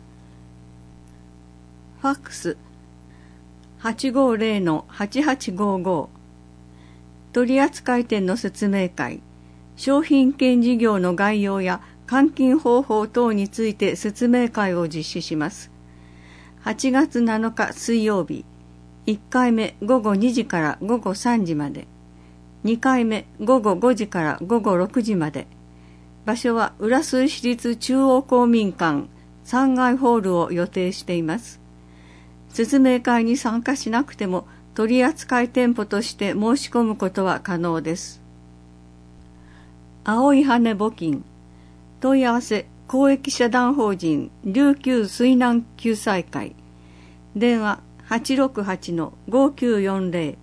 ファックス はちごぜろのはちはちごご。取扱店の説明会、商品券事業の概要や換金方法等について説明会を実施します。はちがつなのか水曜日、いっかいめごごにじからごごさんじまで、にかいめごごごじからごごろくじまで。場所は浦添市立中央公民館さんがいホールを予定しています。説明会に参加しなくても取扱店舗として申し込むことは可能です。青い羽募金。問い合わせ公益社団法人琉球水難救済会。電話 はちろくはちのごきゅうよんぜろ。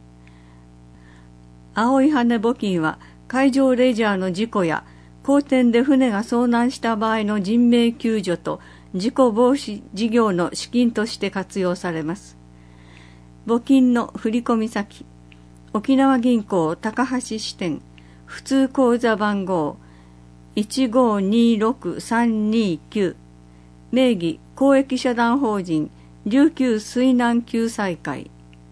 青い羽募金は海上レジャーの事故や港店で船が遭難した場合の人命救助と事故防止事業の資金として活用されます。募金の振込先、沖縄銀行高橋支店普通口座番号 いちごにろくさんにきゅう、名義公益社団法人琉球水難救済会。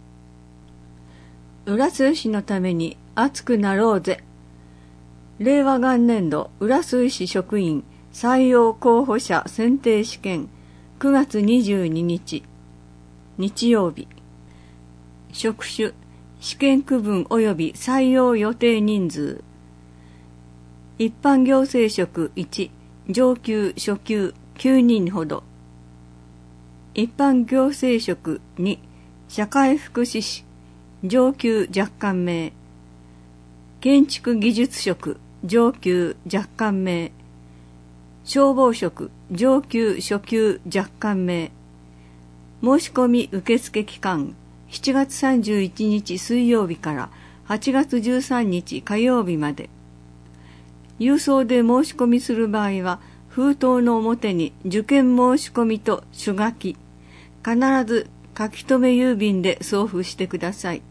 浦添市のために熱くなろうぜ。令和元年度浦添市職員採用候補者選定試験くがつにじゅうににち日曜日。職種試験区分及び採用予定人数。一般行政職いち、上級初級きゅうにんほど。一般行政職に、社会福祉士上級若干名。建築技術職上級若干名。消防職上級初級若干名。申し込み受付期間しちがつさんじゅういちにち水曜日からはちがつじゅうさんにち火曜日まで。郵送で申し込みする場合は、封筒の表に受験申し込みと書書き、必ず書き留め郵便で送付してください。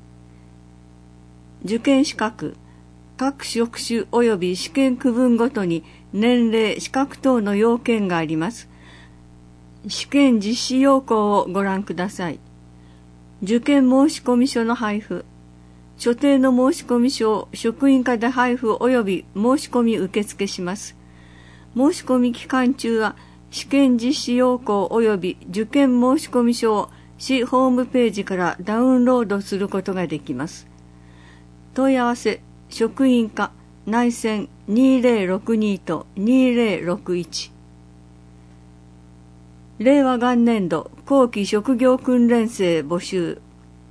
受験資格、各職種及び試験区分ごとに年齢、資格等の要件があります。試験実施要項をご覧ください。受験申込書の配布、所定の申込書を職員課で配布及び申し込み受付します。申し込み期間中は試験実施要項及び受験申込書を市ホームページからダウンロードすることができます。問い合わせ、職員課内線にせんろくにとにせんろくいち。令和元年度後期職業訓練生募集。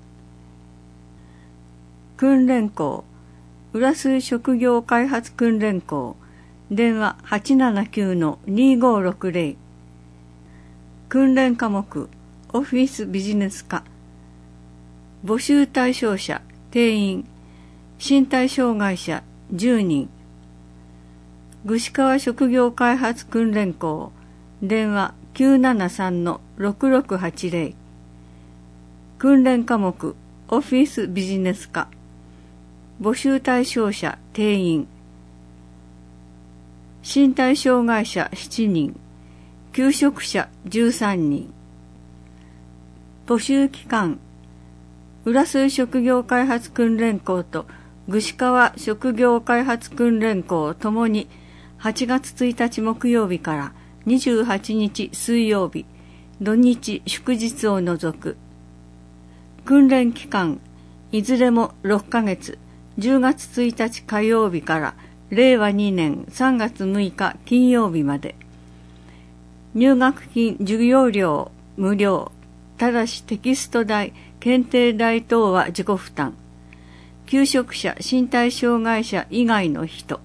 訓練校、浦添職業開発訓練校、電話 はちななきゅうのにごろくぜろ。訓練科目、オフィスビジネス科。募集対象者、定員、身体障害者じゅうにん。串川職業開発訓練校、電話きゅうななさんのろくろくはちぜろ。訓練科目、オフィスビジネス科。募集対象者、定員。身体障害者しちにん。求職者じゅうさんにん。募集期間、浦添職業開発訓練校と串川職業開発訓練校ともにはちがつついたち木曜日からにじゅうはちにち水曜日、土日祝日を除く。訓練期間、いずれもろっかげつ、じゅうがつついたち火曜日かられいわにねんさんがつむいか金曜日まで。入学金、授業料無料。ただしテキスト代、検定代等は自己負担。求職者、身体障害者以外の人。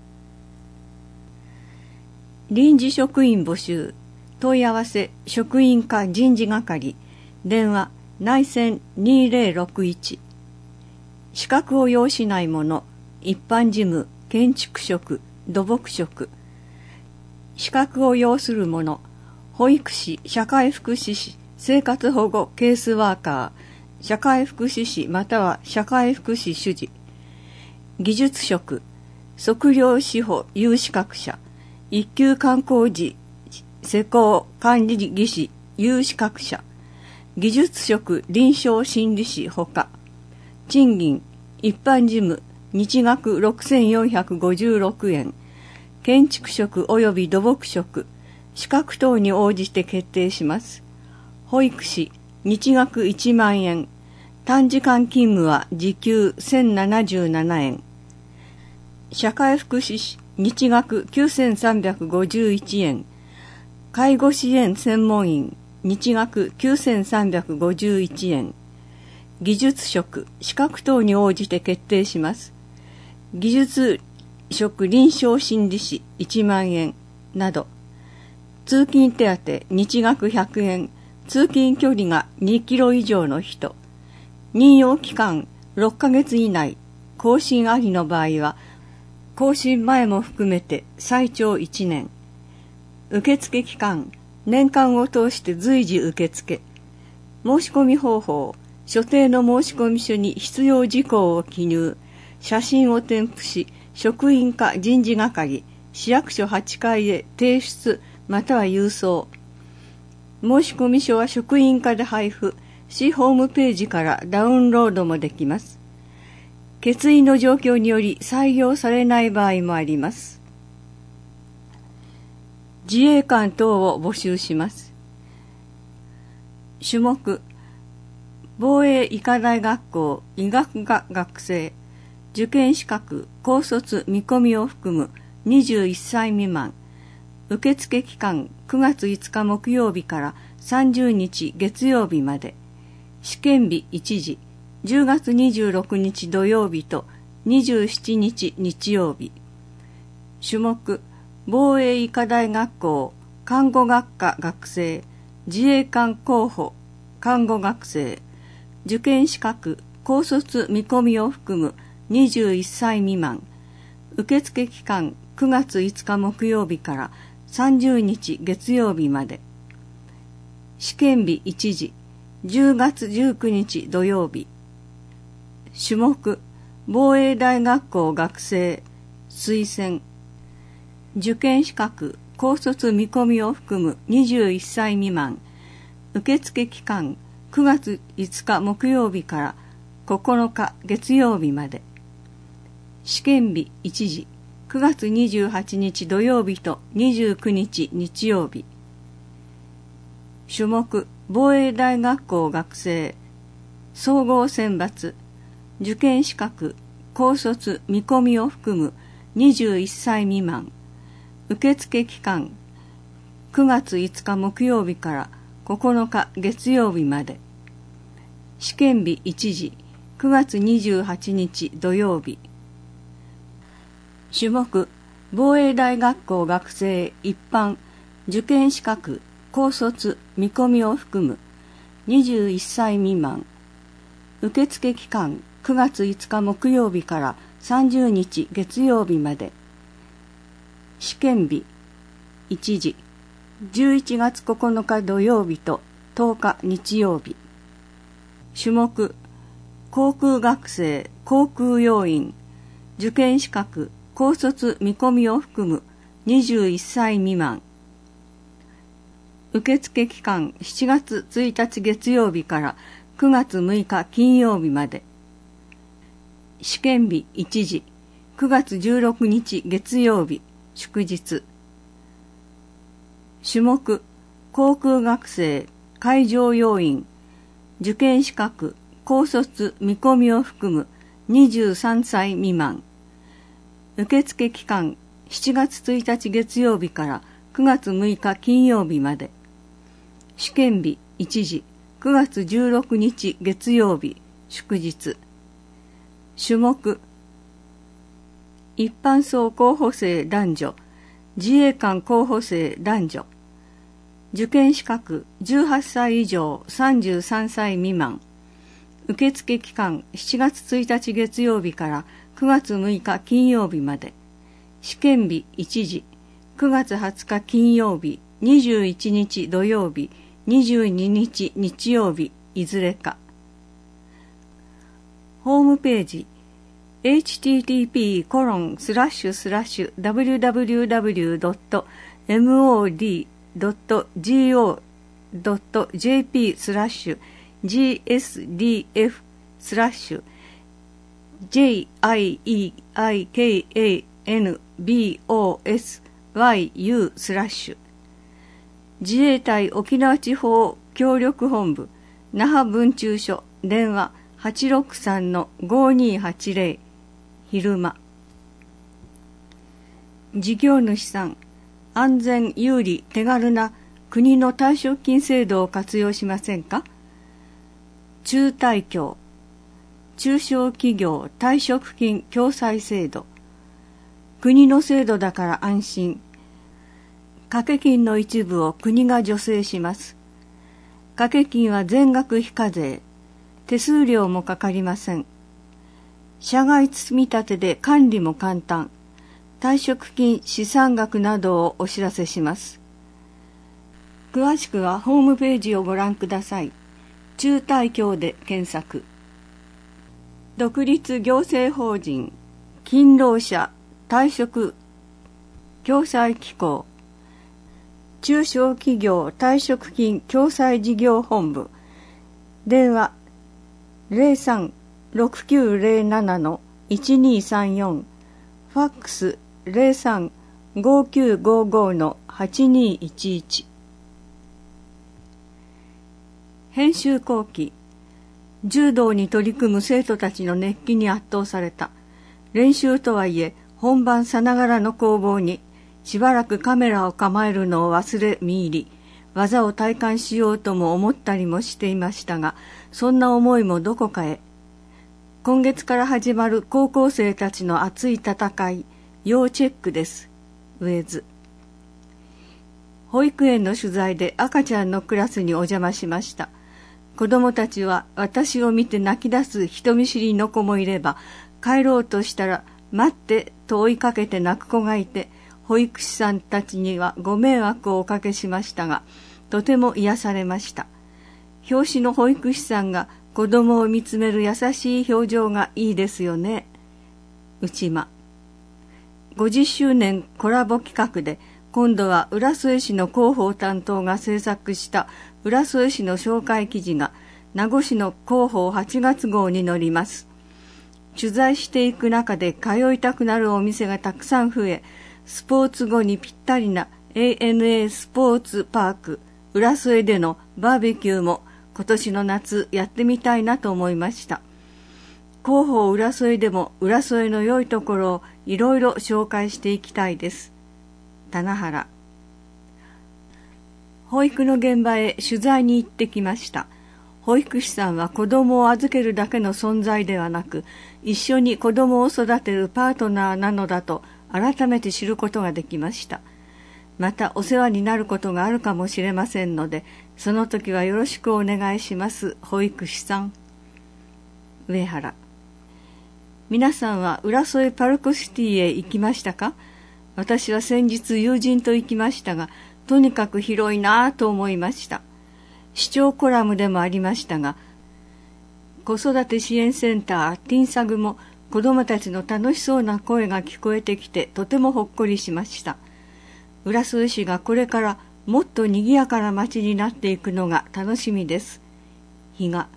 臨時職員募集。問い合わせ、職員課人事係。電話、内線にせんろくいち。資格を要しない者、一般事務、建築職、土木職。資格を要する者、保育士、社会福祉士、生活保護ケースワーカー、社会福祉士または社会福祉主事。技術職、測量士法有資格者、一級観光時、施工管理技師有資格者。技術職臨床心理士ほか。賃金、一般事務、日額ろくせんよんひゃくごじゅうろくえん。建築職及び土木職、資格等に応じて決定します。保育士、日額いちまんえん。短時間勤務は時給せんななじゅうななえん。社会福祉士、日額きゅうせんさんびゃくごじゅういちえん。介護支援専門員、日額きゅうせんさんびゃくごじゅういちえん。技術職、資格等に応じて決定します。技術職臨床心理士いちまんえんなど。通勤手当日額ひゃくえん。通勤距離がにキロ以上の人。任用期間ろっかげつ以内。更新ありの場合は、更新前も含めて最長いちねん。受付期間、年間を通して随時受付。申し込み方法、所定の申込書に必要事項を記入。写真を添付し、職員課人事係、市役所はちかいへ提出または郵送。申込書は職員課で配布、市ホームページからダウンロードもできます。欠員の状況により採用されない場合もあります。自衛官等を募集します。種目、 防衛医科大学校医学科学生、受験資格高卒見込みを含むにじゅういっさい未満、受付期間くがついつか木曜日からさんじゅうにち月曜日まで、試験日いちじ、じゅうがつにじゅうろくにち土曜日とにじゅうしちにち日曜日。種目防衛医科大学校看護学科学生、自衛官候補看護学生、受験資格高卒見込みを含むにじゅういっさい未満、受付期間くがついつか木曜日からさんじゅうにち月曜日まで、試験日いちじ、じゅうがつじゅうくにち土曜日。種目防衛大学校学生推薦、受験資格高卒見込みを含むにじゅういっさい未満、受付期間くがついつか木曜日からここのか月曜日まで、試験日いちじ、くがつにじゅうはちにち土曜日とにじゅうくにち日曜日。種目防衛大学校学生総合選抜、受験資格高卒見込みを含むにじゅういっさい未満、受付期間くがついつか木曜日からここのか月曜日まで、試験日いちじ、くがつにじゅうはちにち土曜日。種目防衛大学校学生一般、受験資格高卒見込みを含むにじゅういっさい未満、受付期間くがついつか木曜日からさんじゅうにち月曜日まで、試験日いちじ、じゅういちがつここのか土曜日ととおか日曜日。種目航空学生航空要員、受験資格高卒見込みを含むにじゅういっさい未満、受付期間しちがつついたち月曜日からくがつむいか金曜日まで、試験日いちじ、くがつじゅうろくにち月曜日祝日。種目航空学生海上要員、受験資格高卒見込みを含むにじゅうさんさい未満、受付期間しちがつついたち月曜日からくがつむいか金曜日まで、試験日いちじ、くがつじゅうろくにち月曜日祝日。種目一般層候補生男女、自衛官候補生男女、受験資格じゅうはっさい以上さんじゅうさんさい未満、受付期間しちがつついたち月曜日からくがつむいか金曜日まで、試験日いちじ、くがつはつか金曜日、にじゅういちにち土曜日、にじゅうににち日曜日いずれか。ホームページ エイチティーティーピーコロンスラッシュスラッシュダブリューダブリューダブリュードットエムオーディードットジーオードットジェーピースラッシュジーエスディーエフスラッシュジェイアイイーアイケーエーエヌビーオーエスワイユースラッシュ自衛隊沖縄地方協力本部那覇分駐所電話 はちろくさんのごにーはちぜろ 昼間。事業主さん、安全有利手軽な国の退職金制度を活用しませんか？中退協、中小企業退職金共済制度。国の制度だから安心。掛け金の一部を国が助成します。掛け金は全額非課税。手数料もかかりません。社外積み立てで管理も簡単。退職金資産額などをお知らせします。詳しくはホームページをご覧ください。中退協で検索。独立行政法人勤労者退職共済機構中小企業退職金共済事業本部電話 ゼロさん ろくきゅうゼロなな のいちにさんよん ファックス ゼロさん ごきゅうごご のはちにいちいち。編集後期柔道に取り組む生徒たちの熱気に圧倒された。練習とはいえ本番さながらの攻防にしばらくカメラを構えるのを忘れ見入り、技を体感しようとも思ったりもしていましたが、そんな思いもどこかへ。今月から始まる高校生たちの熱い戦い、要チェックです。ウェズ。保育園の取材で赤ちゃんのクラスにお邪魔しました。子供たちは私を見て泣き出す人見知りの子もいれば、帰ろうとしたら待ってと追いかけて泣く子がいて、保育士さんたちにはご迷惑をおかけしましたが、とても癒されました。表紙の保育士さんが子供を見つめる優しい表情がいいですよね。内間。ごじゅっしゅうねんコラボ企画で、今度は浦添市の広報担当が制作した浦添市の紹介記事が名護市の広報はちがつ号に載ります。取材していく中で通いたくなるお店がたくさん増え、スポーツ後にぴったりな エーエヌエー スポーツパーク浦添でのバーベキューも今年の夏やってみたいなと思いました。広報浦添でも浦添の良いところをいろいろ紹介していきたいです。棚原。保育の現場へ取材に行ってきました。保育士さんは子供を預けるだけの存在ではなく、一緒に子供を育てるパートナーなのだと改めて知ることができました。またお世話になることがあるかもしれませんので、その時はよろしくお願いします。保育士さん。上原。皆さんは浦添パルコシティへ行きましたか？私は先日友人と行きましたが、とにかく広いなぁと思いました。市長コラムでもありましたが、子育て支援センターティンサグも子どもたちの楽しそうな声が聞こえてきてとてもほっこりしました。浦添市がこれからもっと賑やかな街になっていくのが楽しみです。日が。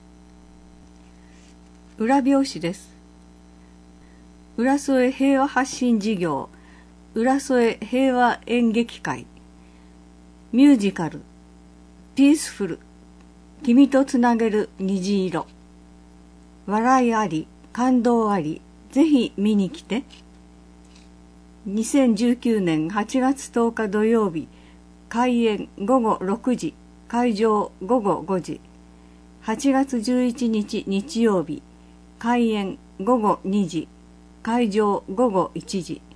裏表紙です。浦添平和発信事業、浦添平和演劇会、ミュージカル、ピースフル、君とつなげる虹色、笑いあり、感動あり、ぜひ見に来て。にせんじゅうきゅうねんはちがつとおか土曜日、開演ごごろくじ、会場ごごごじ。はちがつじゅういちにち日曜日、開演ごごにじ、会場ごごいちじ。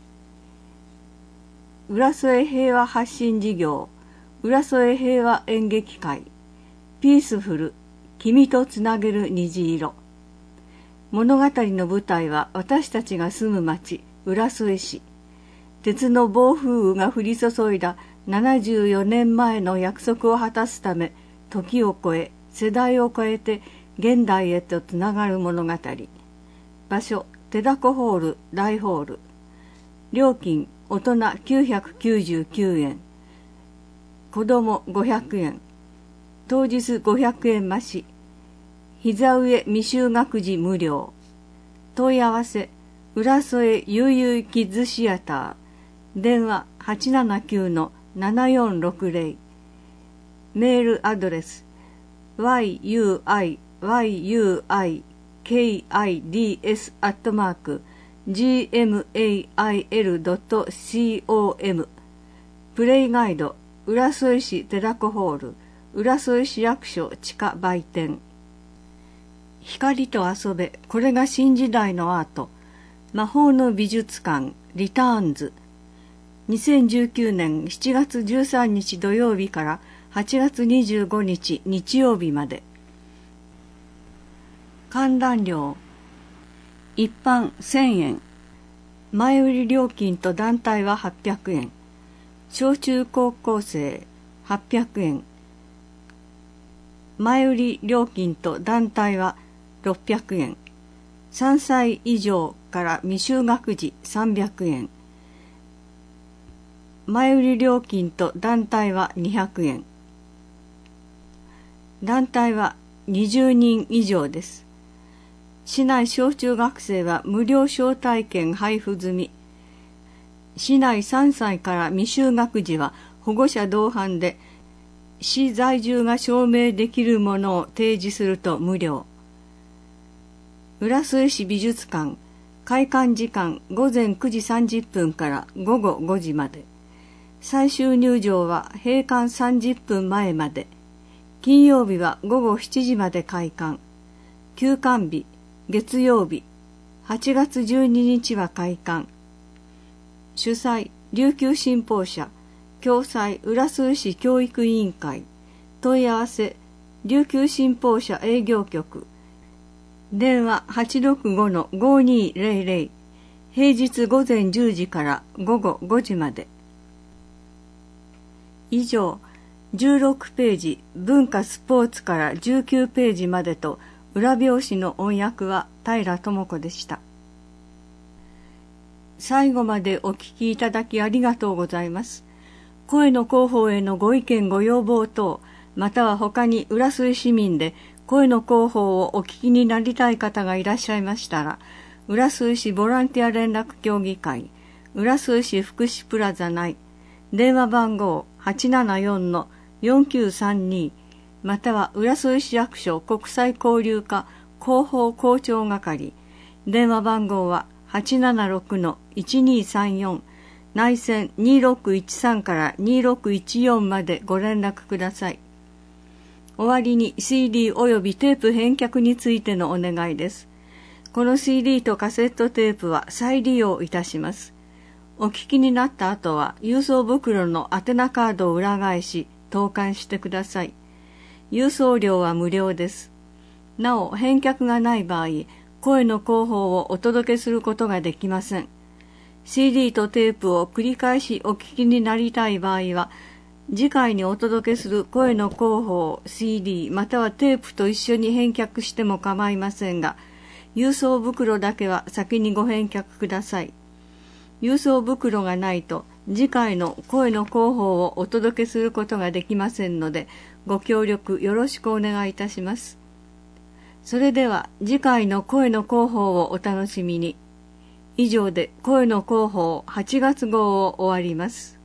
浦添平和発信事業、浦添平和演劇会、ピースフル、君とつなげる虹色。物語の舞台は私たちが住む町、浦添市。鉄の暴風雨が降り注いだななじゅうよねんまえの約束を果たすため、時を超え、世代を超えて現代へとつながる物語。場所、手だこホール大ホール。料金、大人きゅうひゃくきゅうじゅうきゅうえん。子供ごひゃくえん。当日ごひゃくえん増し。膝上未就学児無料。問い合わせ、浦添ゆうゆうキッズシアター。電話 はちななきゅうのななよんろくぜろ。メールアドレス ワイユーアイワイユーアイケーアイディーエス アットマーク ジーエムエーアイエルドットコム。プレイガイド浦添市手だこホール浦添市役所地下売店。光と遊べ、これが新時代のアート。魔法の美術館リターンズ。にせんじゅうきゅうねんしちがつじゅうさんにち土曜日からはちがつにじゅうごにち日曜日まで。観覧料一般せんえん、前売り料金と団体ははっぴゃくえん、小中高校生はっぴゃくえん、前売り料金と団体はろっぴゃくえん、さんさい以上から未就学児さんびゃくえん、前売り料金と団体はにひゃくえん。団体はにじゅうにん以上です。市内小中学生は無料招待券配布済み。市内さんさいから未就学児は保護者同伴で市在住が証明できるものを提示すると無料。 浦添市美術館、開館時間ごぜんくじさんじゅっぷんからごごごじまで。最終入場は閉館さんじゅっぷんまえまで。金曜日はごごしちじまで開館。休館日、月曜日、はちがつじゅうににちは開館。主催、琉球新報社、共催、浦添市教育委員会。問い合わせ、琉球新報社営業局。電話 はちろくごのごにーぜろぜろ。平日午前じゅうじからごごごじまで。以上、じゅうろくページ文化スポーツからじゅうきゅうページまでと裏表紙の音訳は平智子でした。最後までお聞きいただきありがとうございます。声の広報へのご意見ご要望等、または他に浦添市民で声の広報をお聞きになりたい方がいらっしゃいましたら、浦添市ボランティア連絡協議会、浦添市福祉プラザ内、電話番号 はちななよんのよんきゅうさんに、または浦添市役所国際交流課広報広聴係、電話番号ははちななろくのいちにさんよん、内線にろくいちさんからにろくいちよんまでご連絡ください。終わりに シーディー およびテープ返却についてのお願いです。この シーディー とカセットテープは再利用いたします。お聞きになった後は郵送袋の宛名カードを裏返し投函してください。郵送料は無料です。なお返却がない場合、声の広報をお届けすることができません。シーディー とテープを繰り返しお聞きになりたい場合は、次回にお届けする声の広報 シーディー またはテープと一緒に返却しても構いませんが、郵送袋だけは先にご返却ください。郵送袋がないと次回の声の広報をお届けすることができませんので、ご協力よろしくお願いいたします。それでは次回の声の広報をお楽しみに。以上で声の広報はちがつ号を終わります。